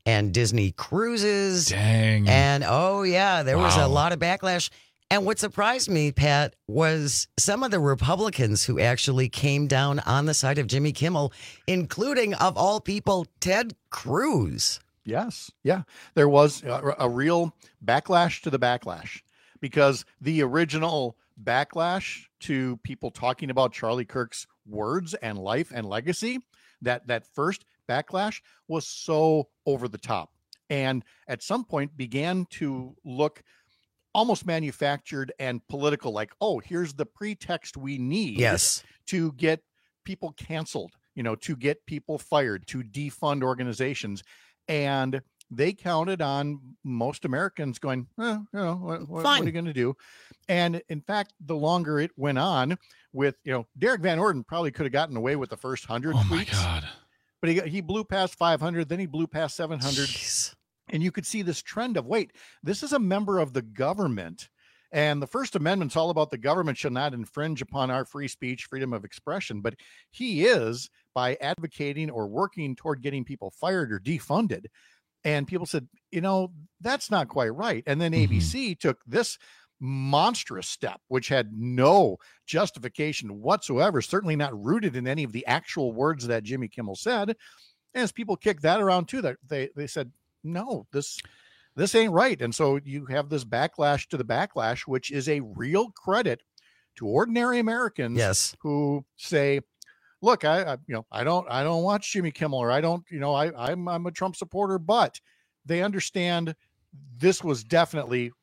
S19: and Disney Cruises.
S20: Dang.
S19: And oh, yeah, there was
S20: Wow.
S19: a lot of backlash. And what surprised me, Pat, was some of the Republicans who actually came down on the side of Jimmy Kimmel, including, of all people, Ted Cruz.
S8: Yes. Yeah. There was a, a real backlash to the backlash, because the original backlash to people talking about Charlie Kirk's words and life and legacy, that that first backlash was so over the top, and at some point began to look almost manufactured and political, like, oh, here's the pretext we need
S19: Yes.
S8: to get people canceled, you know, to get people fired, to defund organizations. And they counted on most Americans going, eh, you know, what, what, what are you going to do? And in fact, the longer it went on with, you know, Derek Van Orden probably could have gotten away with the first hundred
S20: Oh
S8: tweets.
S20: my God.
S8: But he, he blew past five hundred, then he blew past seven hundred.
S19: Jeez.
S8: And you could see this trend of, wait, this is a member of the government. And the First Amendment's all about the government shall not infringe upon our free speech, freedom of expression. But he is, by advocating or working toward getting people fired or defunded. And people said, you know, that's not quite right. And then
S20: Mm-hmm.
S8: A B C took this monstrous step, which had no justification whatsoever, certainly not rooted in any of the actual words that Jimmy Kimmel said. And as people kicked that around too, that they, they said, no, this this ain't right. And so you have this backlash to the backlash, which is a real credit to ordinary Americans
S19: Yes.
S8: who say, look, I, I you know, I don't I don't watch Jimmy Kimmel, or I don't, you know, I I'm I'm a Trump supporter, but they understand this was definitely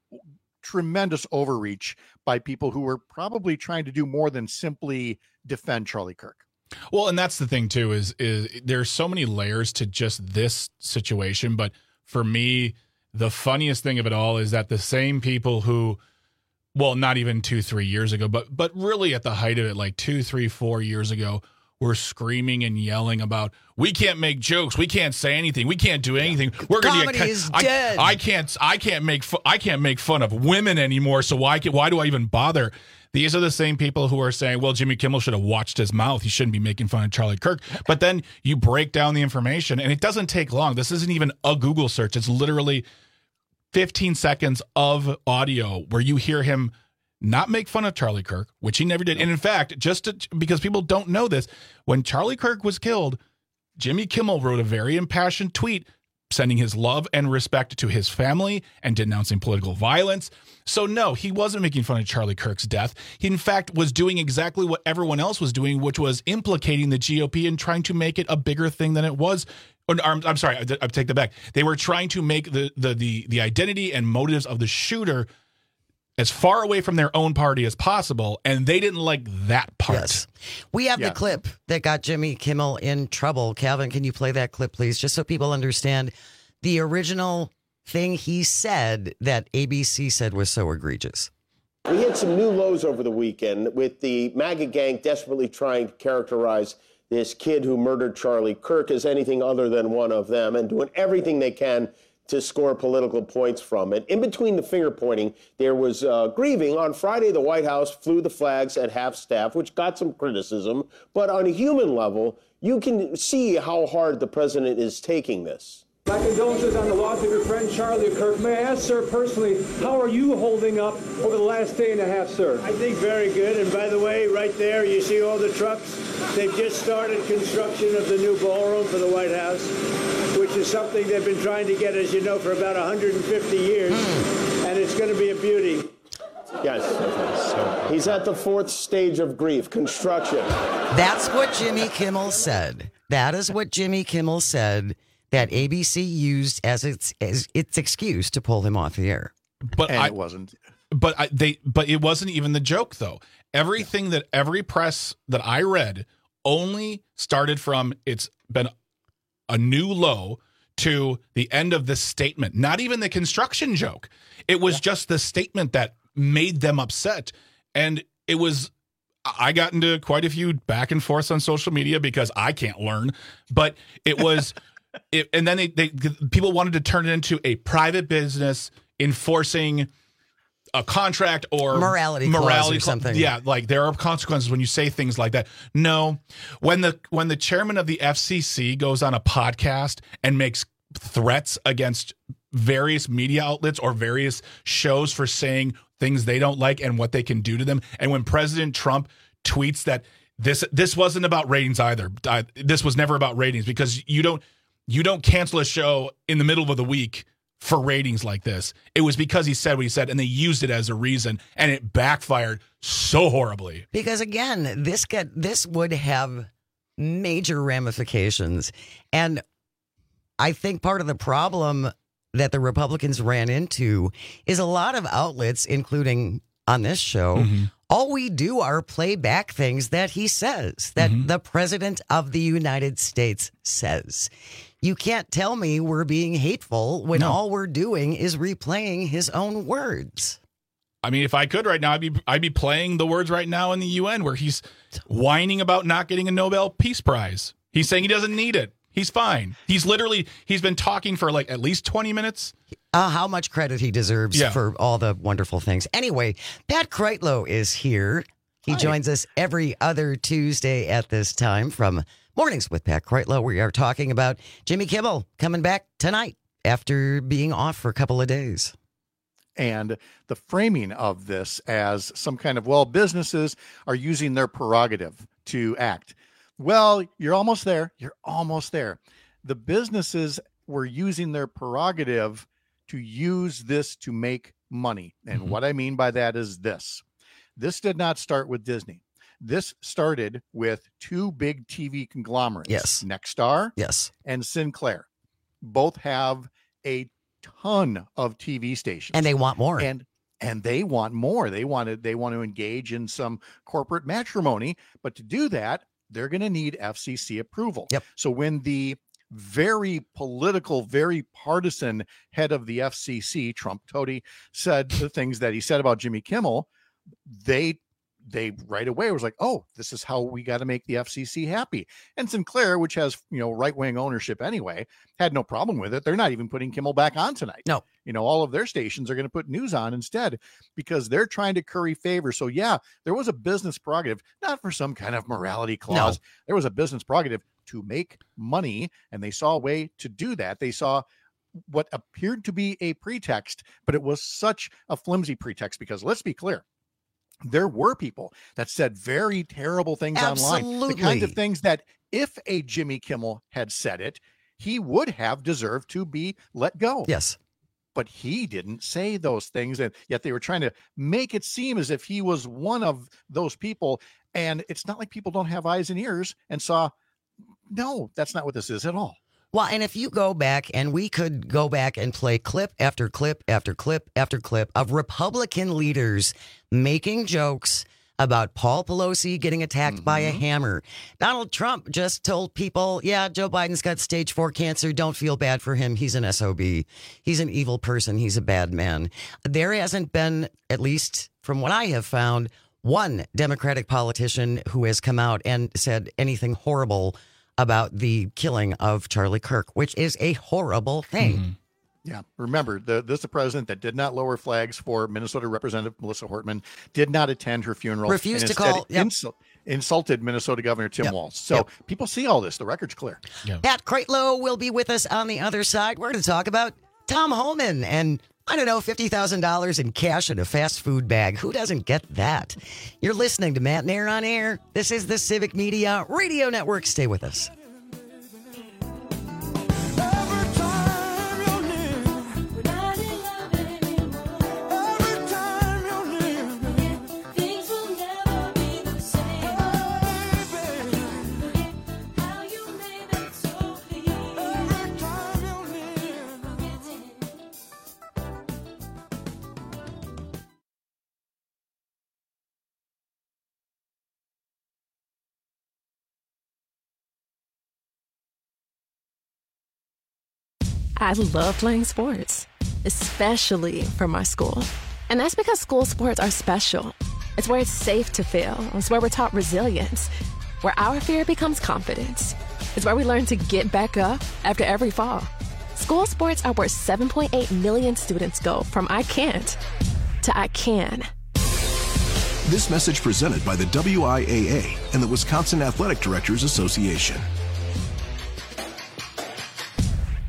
S8: tremendous overreach by people who were probably trying to do more than simply defend Charlie Kirk.
S20: Well, and that's the thing too, is is there's so many layers to just this situation. But for me, the funniest thing of it all is that the same people who, well, not even two, three years ago, but but really at the height of it, like two, three, four years ago, were screaming and yelling about, we can't make jokes, we can't say anything, we can't do anything. We're going
S19: Comedy
S20: to
S19: is
S20: I,
S19: dead.
S20: I can't I can't make fu- I can't make fun of women anymore. So why can, why do I even bother? These are the same people who are saying, well, Jimmy Kimmel should have watched his mouth. He shouldn't be making fun of Charlie Kirk. But then you break down the information, and it doesn't take long. This isn't even a Google search. It's literally fifteen seconds of audio where you hear him not make fun of Charlie Kirk, which he never did. And in fact, just to, because people don't know this, when Charlie Kirk was killed, Jimmy Kimmel wrote a very impassioned tweet sending his love and respect to his family and denouncing political violence. So no, he wasn't making fun of Charlie Kirk's death. He, in fact, was doing exactly what everyone else was doing, which was implicating the G O P and trying to make it a bigger thing than it was. Or, I'm, I'm sorry, I, I take that back. They were trying to make the, the the the identity and motives of the shooter as far away from their own party as possible, and they didn't like that part.
S19: Yes. We have
S8: Yeah.
S19: the clip that got Jimmy Kimmel in trouble. Calvin, can you play that clip, please, just so people understand the original thing he said that A B C said was so egregious?
S16: We hit some new lows over the weekend with the MAGA gang desperately trying to characterize this kid who murdered Charlie Kirk as anything other than one of them, and doing everything they can to score political points from it. In between the finger pointing, there was uh, grieving. On Friday, the White House flew the flags at half staff, which got some criticism. But on a human level, you can see how hard the president is taking this.
S21: My condolences on the loss of your friend Charlie Kirk. May I ask, sir, personally, how are you holding up over the last day and a half, sir?
S22: I think very good. And by the way, right there, you see all the trucks. They've just started construction of the new ballroom for the White House, which is something they've been trying to get, as you know, for about one hundred fifty years. And it's going to be a beauty.
S16: Yes. He's at the fourth stage of grief, construction.
S19: That's what Jimmy Kimmel said. That is what Jimmy Kimmel said that A B C used as its as its excuse to pull him off the air.
S20: But
S8: And
S20: I,
S8: it wasn't.
S20: But I, they, but it wasn't even the joke though. Everything that every press that I read only started from it's been a new low to the end of this statement. Not even the construction joke. It was just the statement that made them upset. And it was, I got into quite a few back and forths on social media because I can't learn, but it was, it, and then they, they, people wanted to turn it into a private business enforcing a contract or
S19: Morality clause or something.
S20: Yeah, like there are consequences when you say things like that. No, when the when the chairman of the F C C goes on a podcast and makes threats against various media outlets or various shows for saying things they don't like and what they can do to them. And when President Trump tweets that this this wasn't about ratings either, uh, this was never about ratings, because you don't you don't cancel a show in the middle of the week for ratings like this. It was because he said what he said, and they used it as a reason, and it backfired so horribly.
S19: Because again, this get this would have major ramifications. And I think part of the problem that the Republicans ran into is a lot of outlets, including on this show, mm-hmm. all we do are play back things that he says, that mm-hmm. the President of the United States says. You can't tell me we're being hateful when no. all we're doing is replaying his own words.
S20: I mean, if I could right now, I'd be I'd be playing the words right now in the U N where he's whining about not getting a Nobel Peace Prize. He's saying he doesn't need it. He's fine. He's literally, he's been talking for like at least twenty minutes.
S19: Uh, how much credit he deserves yeah. for all the wonderful things. Anyway, Pat Kreitlow is here. He Hi. joins us every other Tuesday at this time from Mornings with Pat Kreitlow. We are talking about Jimmy Kimmel coming back tonight after being off for a couple of days.
S8: And the framing of this as some kind of, well, businesses are using their prerogative to act. Well, you're almost there. You're almost there. The businesses were using their prerogative to use this to make money. And mm-hmm. what I mean by that is this. This did not start with Disney. This started with two big T V conglomerates.
S19: Yes.
S8: Nexstar.
S19: Yes.
S8: And Sinclair. Both have a ton of T V stations.
S19: And they want more.
S8: And and they want more. They want to, they want to engage in some corporate matrimony. But to do that, they're going to need F C C approval.
S19: Yep.
S8: So when the very political, very partisan head of the F C C, Trump Toady, said the things that he said about Jimmy Kimmel, they they right away was like, oh, this is how we got to make the F C C happy. And Sinclair, which has, you know, right-wing ownership anyway, had no problem with it. They're not even putting Kimmel back on tonight.
S19: No.
S8: You know, all of their stations are going to put news on instead because they're trying to curry favor. So yeah, there was a business prerogative, not for some kind of morality clause. No. There was a business prerogative to make money, and they saw a way to do that. They saw what appeared to be a pretext, but it was such a flimsy pretext because let's be clear, there were people that said very terrible things
S19: Absolutely.
S8: online. The kinds of things that if a Jimmy Kimmel had said it, he would have deserved to be let go.
S19: Yes.
S8: But he didn't say those things. And yet they were trying to make it seem as if he was one of those people. And it's not like people don't have eyes and ears and saw, no, that's not what this is at all.
S19: Well, and if you go back, and we could go back and play clip after clip after clip after clip of Republican leaders making jokes about Paul Pelosi getting attacked mm-hmm. by a hammer. Donald Trump just told people, yeah, Joe Biden's got stage four cancer. Don't feel bad for him. He's an S O B. He's an evil person. He's a bad man. There hasn't been, at least from what I have found, one Democratic politician who has come out and said anything horrible about the killing of Charlie Kirk, which is a horrible thing.
S8: Mm-hmm. Yeah. Remember, the, this is the president that did not lower flags for Minnesota Representative Melissa Hortman, did not attend her funeral.
S19: Refused to call. Yep.
S8: Insul- insulted Minnesota Governor Tim
S19: yep.
S8: Walz. So
S19: yep.
S8: people see all this. The record's clear.
S19: Yep. Pat Kreitlow will be with us on the other side. We're going to talk about Tom Homan and, I don't know, fifty thousand dollars in cash in a fast food bag. Who doesn't get that? You're listening to Matt Nair on Air. This is the Civic Media Radio Network. Stay with us.
S3: I love playing sports, especially for my school. And that's because school sports are special. It's where it's safe to fail. It's where we're taught resilience, where our fear becomes confidence. It's where we learn to get back up after every fall. School sports are where seven point eight million students go from I can't to I can.
S4: This message presented by the W I A A and the Wisconsin Athletic Directors Association.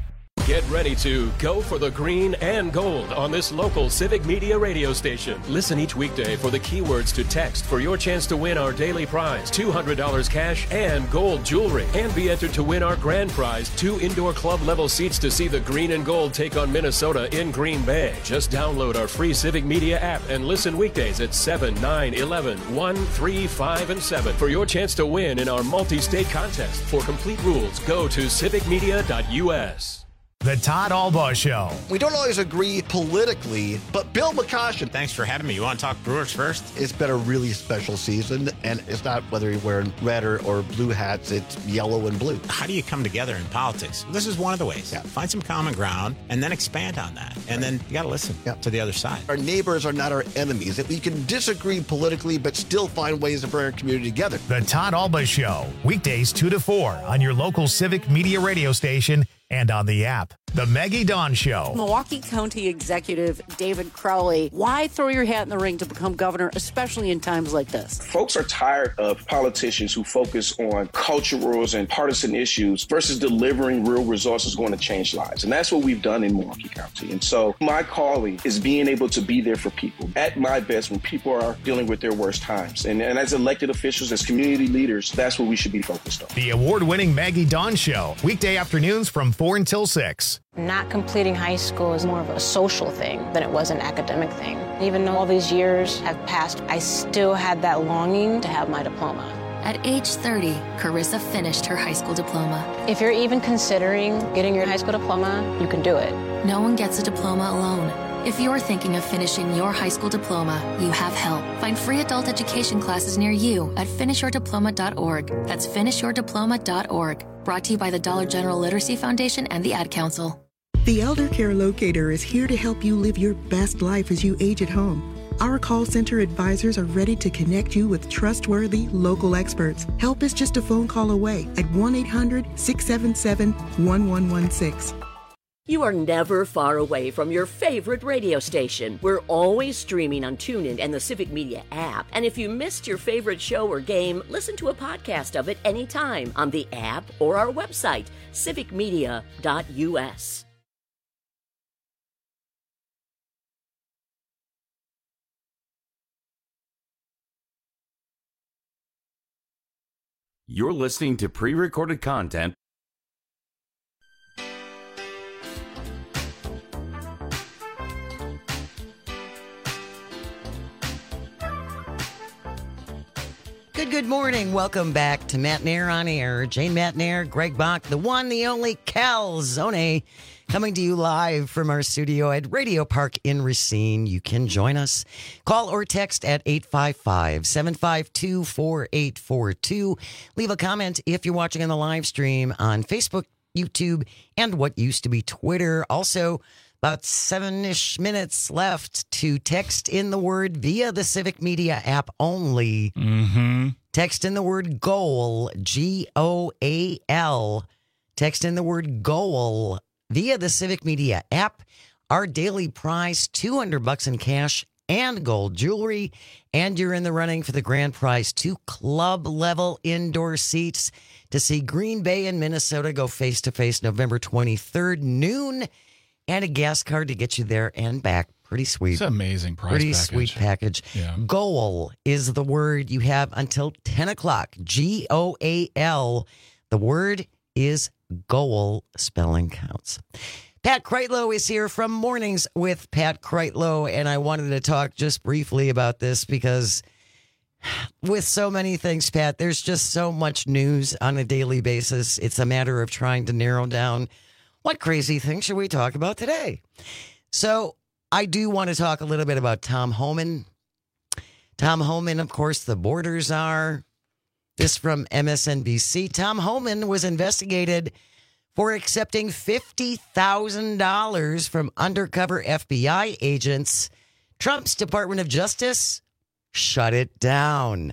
S6: Get ready to go for the green and gold on this local Civic Media radio station. Listen each weekday for the keywords to text for your chance to win our daily prize, two hundred dollars cash and gold jewelry. And be entered to win our grand prize, two indoor club level seats to see the green and gold take on Minnesota in Green Bay. Just download our free Civic Media app and listen weekdays at seven, nine, eleven, one, three, five, and seven for your chance to win in our multi-state contest. For complete rules, go to civic media dot u s.
S1: The Todd Albaugh Show.
S7: We don't always agree politically, but Bill McCoshen.
S9: Thanks for having me. You want to talk Brewers first?
S7: It's been a really special season, and it's not whether you're wearing red or, or blue hats, it's yellow and blue.
S9: How do you come together in politics? This is one of the ways. Yeah. Find some common ground and then expand on that. And right. then you got to listen yeah. to the other side.
S7: Our neighbors are not our enemies. That we can disagree politically, but still find ways to bring our community together.
S1: The Todd Albaugh Show. Weekdays two to four on your local Civic Media radio station and on the app. The Maggie Dawn Show.
S23: Milwaukee County Executive David Crowley. Why throw your hat in the ring to become governor, especially in times like this?
S24: Folks are tired of politicians who focus on culturals and partisan issues versus delivering real resources going to change lives. And that's what we've done in Milwaukee County. And so my calling is being able to be there for people at my best when people are dealing with their worst times. And, and as elected officials, as community leaders, that's what we should be focused on.
S1: The award-winning Maggie Dawn Show. Weekday afternoons from four until six.
S25: Not completing high school is more of a social thing than it was an academic thing. Even though all these years have passed, I still had that longing to have my diploma.
S26: At age thirty, Carissa finished her high school diploma.
S25: If you're even considering getting your high school diploma, you can do it.
S26: No one gets a diploma alone. If you're thinking of finishing your high school diploma, you have help. Find free adult education classes near you at finish your diploma dot org. That's finish your diploma dot org. Brought to you by the Dollar General Literacy Foundation and the Ad Council.
S27: The Elder Care Locator is here to help you live your best life as you age at home. Our call center advisors are ready to connect you with trustworthy local experts. Help is just a phone call away at one eight hundred, six seven seven, one one one six.
S28: You are never far away from your favorite radio station. We're always streaming on TuneIn and the Civic Media app. And if you missed your favorite show or game, listen to a podcast of it anytime on the app or our website, civic media dot u s.
S18: You're listening to pre-recorded content.
S19: Good, good morning. Welcome back to Matt Nair on Air. Jane Matt Nair, Greg Bach, the one, the only Calzone, coming to you live from our studio at Radio Park in Racine. You can join us. Call or text at eight five five, seven five two, four eight four two. Leave a comment if you're watching on the live stream on Facebook, YouTube, and what used to be Twitter. Also, about seven-ish minutes left to text in the word via the Civic Media app only.
S20: Mm-hmm.
S19: Text in the word GOAL, G O A L. Text in the word GOAL via the Civic Media app. Our daily prize, two hundred bucks in cash and gold jewelry. And you're in the running for the grand prize, two club-level indoor seats to see Green Bay and Minnesota go face-to-face November twenty-third, noon. And a gas card to get you there and back. Pretty sweet.
S20: It's an amazing price
S19: Pretty
S20: package.
S19: sweet package.
S20: Yeah.
S19: Goal is the word you have until ten o'clock. G O A L. The word is goal. Spelling counts. Pat Kreitlow is here from Mornings with Pat Kreitlow, and I wanted to talk just briefly about this because with so many things, Pat, there's just so much news on a daily basis. It's a matter of trying to narrow down what crazy thing should we talk about today? So I do want to talk a little bit about Tom Homan. Tom Homan, of course, the borders are. This from M S N B C. Tom Homan was investigated for accepting fifty thousand dollars from undercover F B I agents. Trump's Department of Justice shut it down.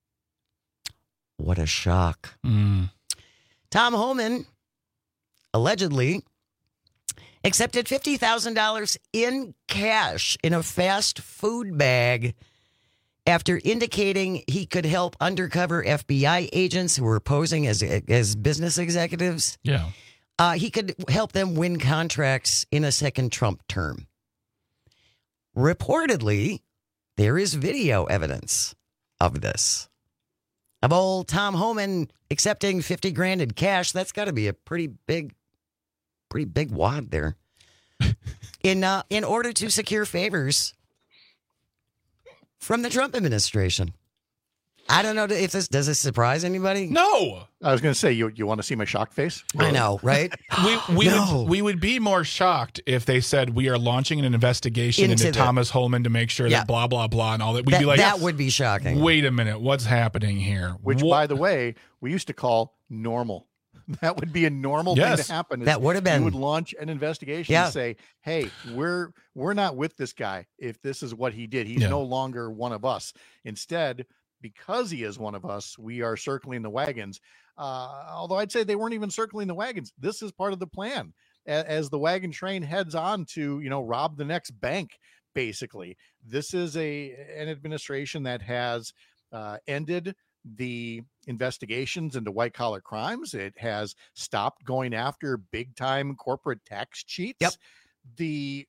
S19: What a shock.
S20: Mm.
S19: Tom Homan allegedly accepted fifty thousand dollars in cash in a fast food bag after indicating he could help undercover F B I agents who were posing as as business executives.
S20: Yeah.
S19: Uh, he could help them win contracts in a second Trump term. Reportedly, there is video evidence of this. Of old Tom Homan accepting fifty grand in cash. That's got to be a pretty big, pretty big wad there. in uh, in order to secure favors from the Trump administration. I don't know if this does this surprise anybody.
S20: No,
S8: I was going to say you. You want to see my shocked face?
S19: I know, right?
S20: we we
S19: No.
S20: would we would be more shocked if they said we are launching an investigation
S19: Into
S20: into,
S19: the-
S20: Thomas Holman to make sure
S19: Yeah.
S20: that blah blah blah and all that. We'd
S19: That,
S20: be like,
S19: that would be shocking.
S20: wait a minute, what's happening here?
S8: Which,
S20: Wha-
S8: by the way, we used to call normal. That would be a normal thing
S20: Yes.
S8: to happen. is
S19: That would have been.
S8: You would launch an investigation
S19: Yeah.
S8: and say, "Hey, we're we're not with this guy. If this is what he did, he's
S20: Yeah.
S8: no longer one of us." Instead, because he is one of us, we are circling the wagons. Uh, although I'd say they weren't even circling the wagons. This is part of the plan. A- As the wagon train heads on to, you know, rob the next bank, basically. This is a an administration that has uh, ended the investigations into white collar crimes. It has stopped going after big time corporate tax cheats.
S19: Yep.
S8: The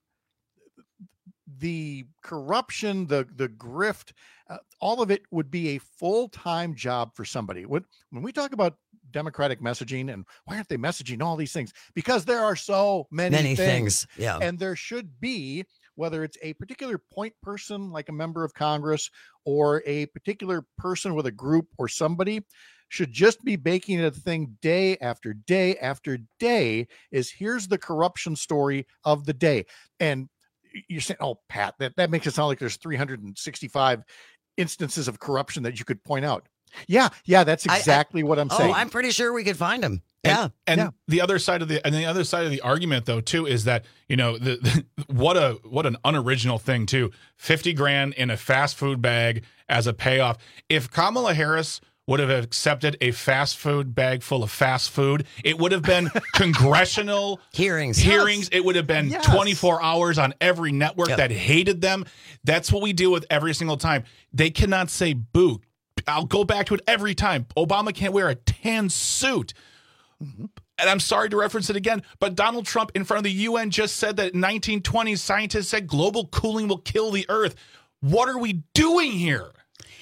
S8: the corruption, the the grift, uh, all of it would be a full-time job for somebody. When, when we talk about democratic messaging and why aren't they messaging all these things? Because there are so many,
S19: Many
S8: things.
S19: things, yeah.
S8: And there should be, whether it's a particular point person like a member of Congress or a particular person with a group or somebody, should just be baking it a thing day after day after day is here's the corruption story of the day. And you're saying, oh, Pat, that, that makes it sound like there's three hundred sixty-five instances of corruption that you could point out. Yeah, yeah, that's
S19: I- I-
S8: exactly what I'm
S19: Oh,
S8: saying.
S19: I'm pretty sure we could find him.
S20: And,
S19: Yeah.
S20: and
S8: Yeah.
S20: the other side of the and the other side of the argument though too is that you know the, the what a what an unoriginal thing too. fifty grand in a fast food bag as a payoff. If Kamala Harris would have accepted a fast food bag full of fast food, it would have been congressional
S19: Hearings.
S20: hearings. It would have been
S8: Yes.
S20: twenty-four hours on every network
S19: Yep.
S20: that hated them. That's what we deal with every single time. They cannot say boo. I'll go back to it every time. Obama can't wear a tan suit. And I'm sorry to reference it again, but Donald Trump in front of the U N just said that in nineteen twenties, scientists said global cooling will kill the earth. What are we doing here?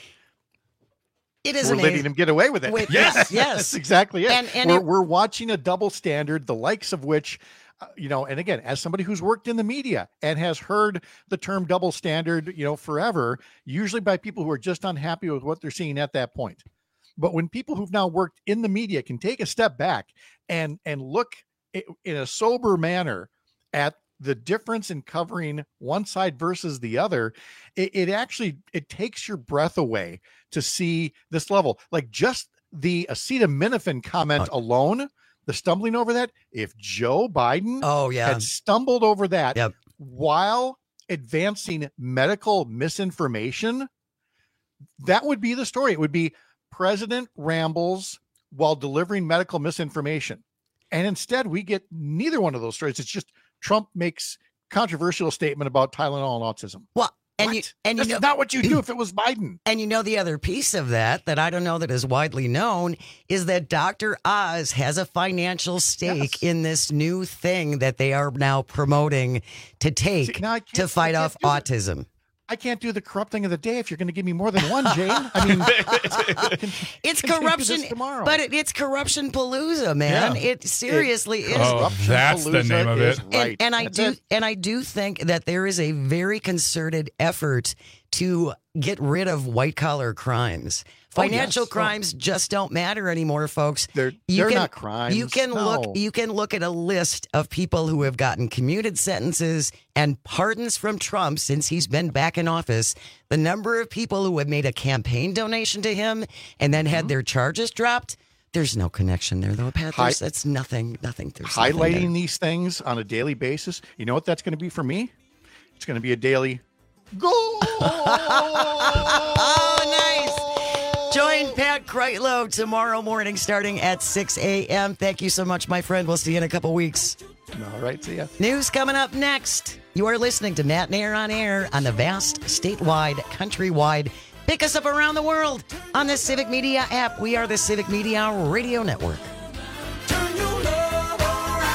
S19: It is
S8: We're
S19: amazing.
S8: letting him get away with it.
S19: With-
S20: Yes.
S19: yes.
S8: That's exactly it.
S19: And- and
S8: we're,
S19: it-
S8: we're watching a double standard, the likes of which, uh, you know, and again, as somebody who's worked in the media and has heard the term double standard, you know, forever, usually by people who are just unhappy with what they're seeing at that point. But when people who've now worked in the media can take a step back and and look i- in a sober manner at the difference in covering one side versus the other, it, it actually it takes your breath away to see this level. Like just the acetaminophen comment alone, the stumbling over that. If Joe Biden
S19: Oh, yeah.
S8: had stumbled over that
S19: Yep.
S8: while advancing medical misinformation, that would be the story. It would be President rambles while delivering medical misinformation. And instead, we get neither one of those stories. It's just Trump makes controversial statement about Tylenol and autism.
S19: Well, and
S8: What?
S19: you and you
S8: That's
S19: know
S8: not what you do if it was Biden.
S19: And you know the other piece of that that I don't know that is widely known is that Doctor Oz has a financial stake
S8: Yes.
S19: in this new thing that they are now promoting to take
S8: See, now I
S19: to
S8: can't-
S19: fight
S8: I
S19: off
S8: can't do
S19: autism.
S8: I can't do the corrupt thing of the day if you're going to give me more than one, Jane. I mean,
S19: It's
S8: continue
S19: corruption,
S8: this tomorrow.
S19: but it, it's corruption palooza, man.
S20: Yeah.
S19: It seriously is.
S20: Oh,
S8: Corruption
S20: that's the
S8: palooza
S20: name of
S8: is
S20: it.
S8: Right.
S19: And, and I
S8: That's
S19: do,
S8: it.
S19: and I do think that there is a very concerted effort to get rid of white collar crimes.
S8: Oh,
S19: Financial
S8: yes. Oh.
S19: crimes just don't matter anymore, folks.
S8: They're-
S19: You
S8: they're
S19: can-
S8: not crimes.
S19: You can
S8: No.
S19: look. You can look at a list of people who have gotten commuted sentences and pardons from Trump since he's been back in office. The number of people who have made a campaign donation to him and then
S8: Mm-hmm.
S19: had their charges dropped. There's no connection there, though, Pat.
S8: Hi-
S19: There's, that's nothing. Nothing. There's nothing
S8: Highlighting
S19: there.
S8: these things on a daily basis. You know what that's going to be for me? It's going to be a daily goal.
S19: Oh, nice. Join Pat Kreitlow tomorrow morning starting at six a.m. Thank you so much, my friend. We'll see you in a couple weeks.
S8: All right, see ya.
S19: News coming up next. You are listening to Matt and Air on Air on the vast, statewide, countrywide. Pick us up around the world on the Civic Media app. We are the Civic Media Radio Network.
S2: Turn your love around.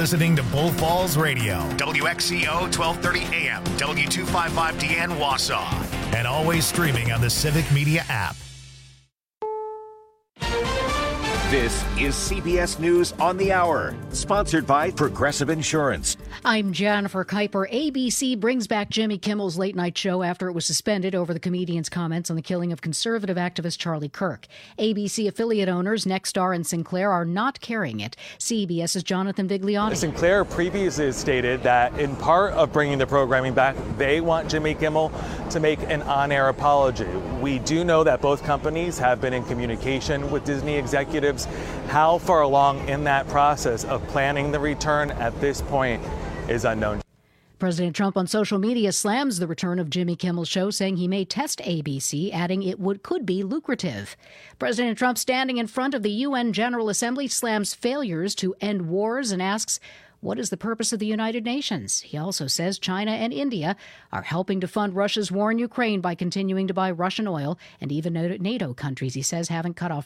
S1: listening to Bull Falls Radio, W X C O twelve thirty A M, W two fifty-five D N Wausau, and always streaming on the Civic Media app.
S2: This is C B S News on the Hour, sponsored by Progressive Insurance.
S5: I'm Jennifer Kuiper. A B C brings back Jimmy Kimmel's late night show after it was suspended over the comedian's comments on the killing of conservative activist Charlie Kirk. A B C affiliate owners Nexstar and Sinclair are not carrying it. CBS's Jonathan Vigliotti.
S10: Sinclair previously stated that in part of bringing the programming back, they want Jimmy Kimmel to make an on-air apology. We do know that both companies have been in communication with Disney executives. How far along in that process of planning the return at this point is unknown.
S5: President Trump on social media slams the return of Jimmy Kimmel's show, saying he may test A B C, adding it would could be lucrative. President Trump, standing in front of the U N General Assembly, slams failures to end wars and asks, what is the purpose of the United Nations? He also says China and India are helping to fund Russia's war in Ukraine by continuing to buy Russian oil, and even NATO countries, he says, haven't cut off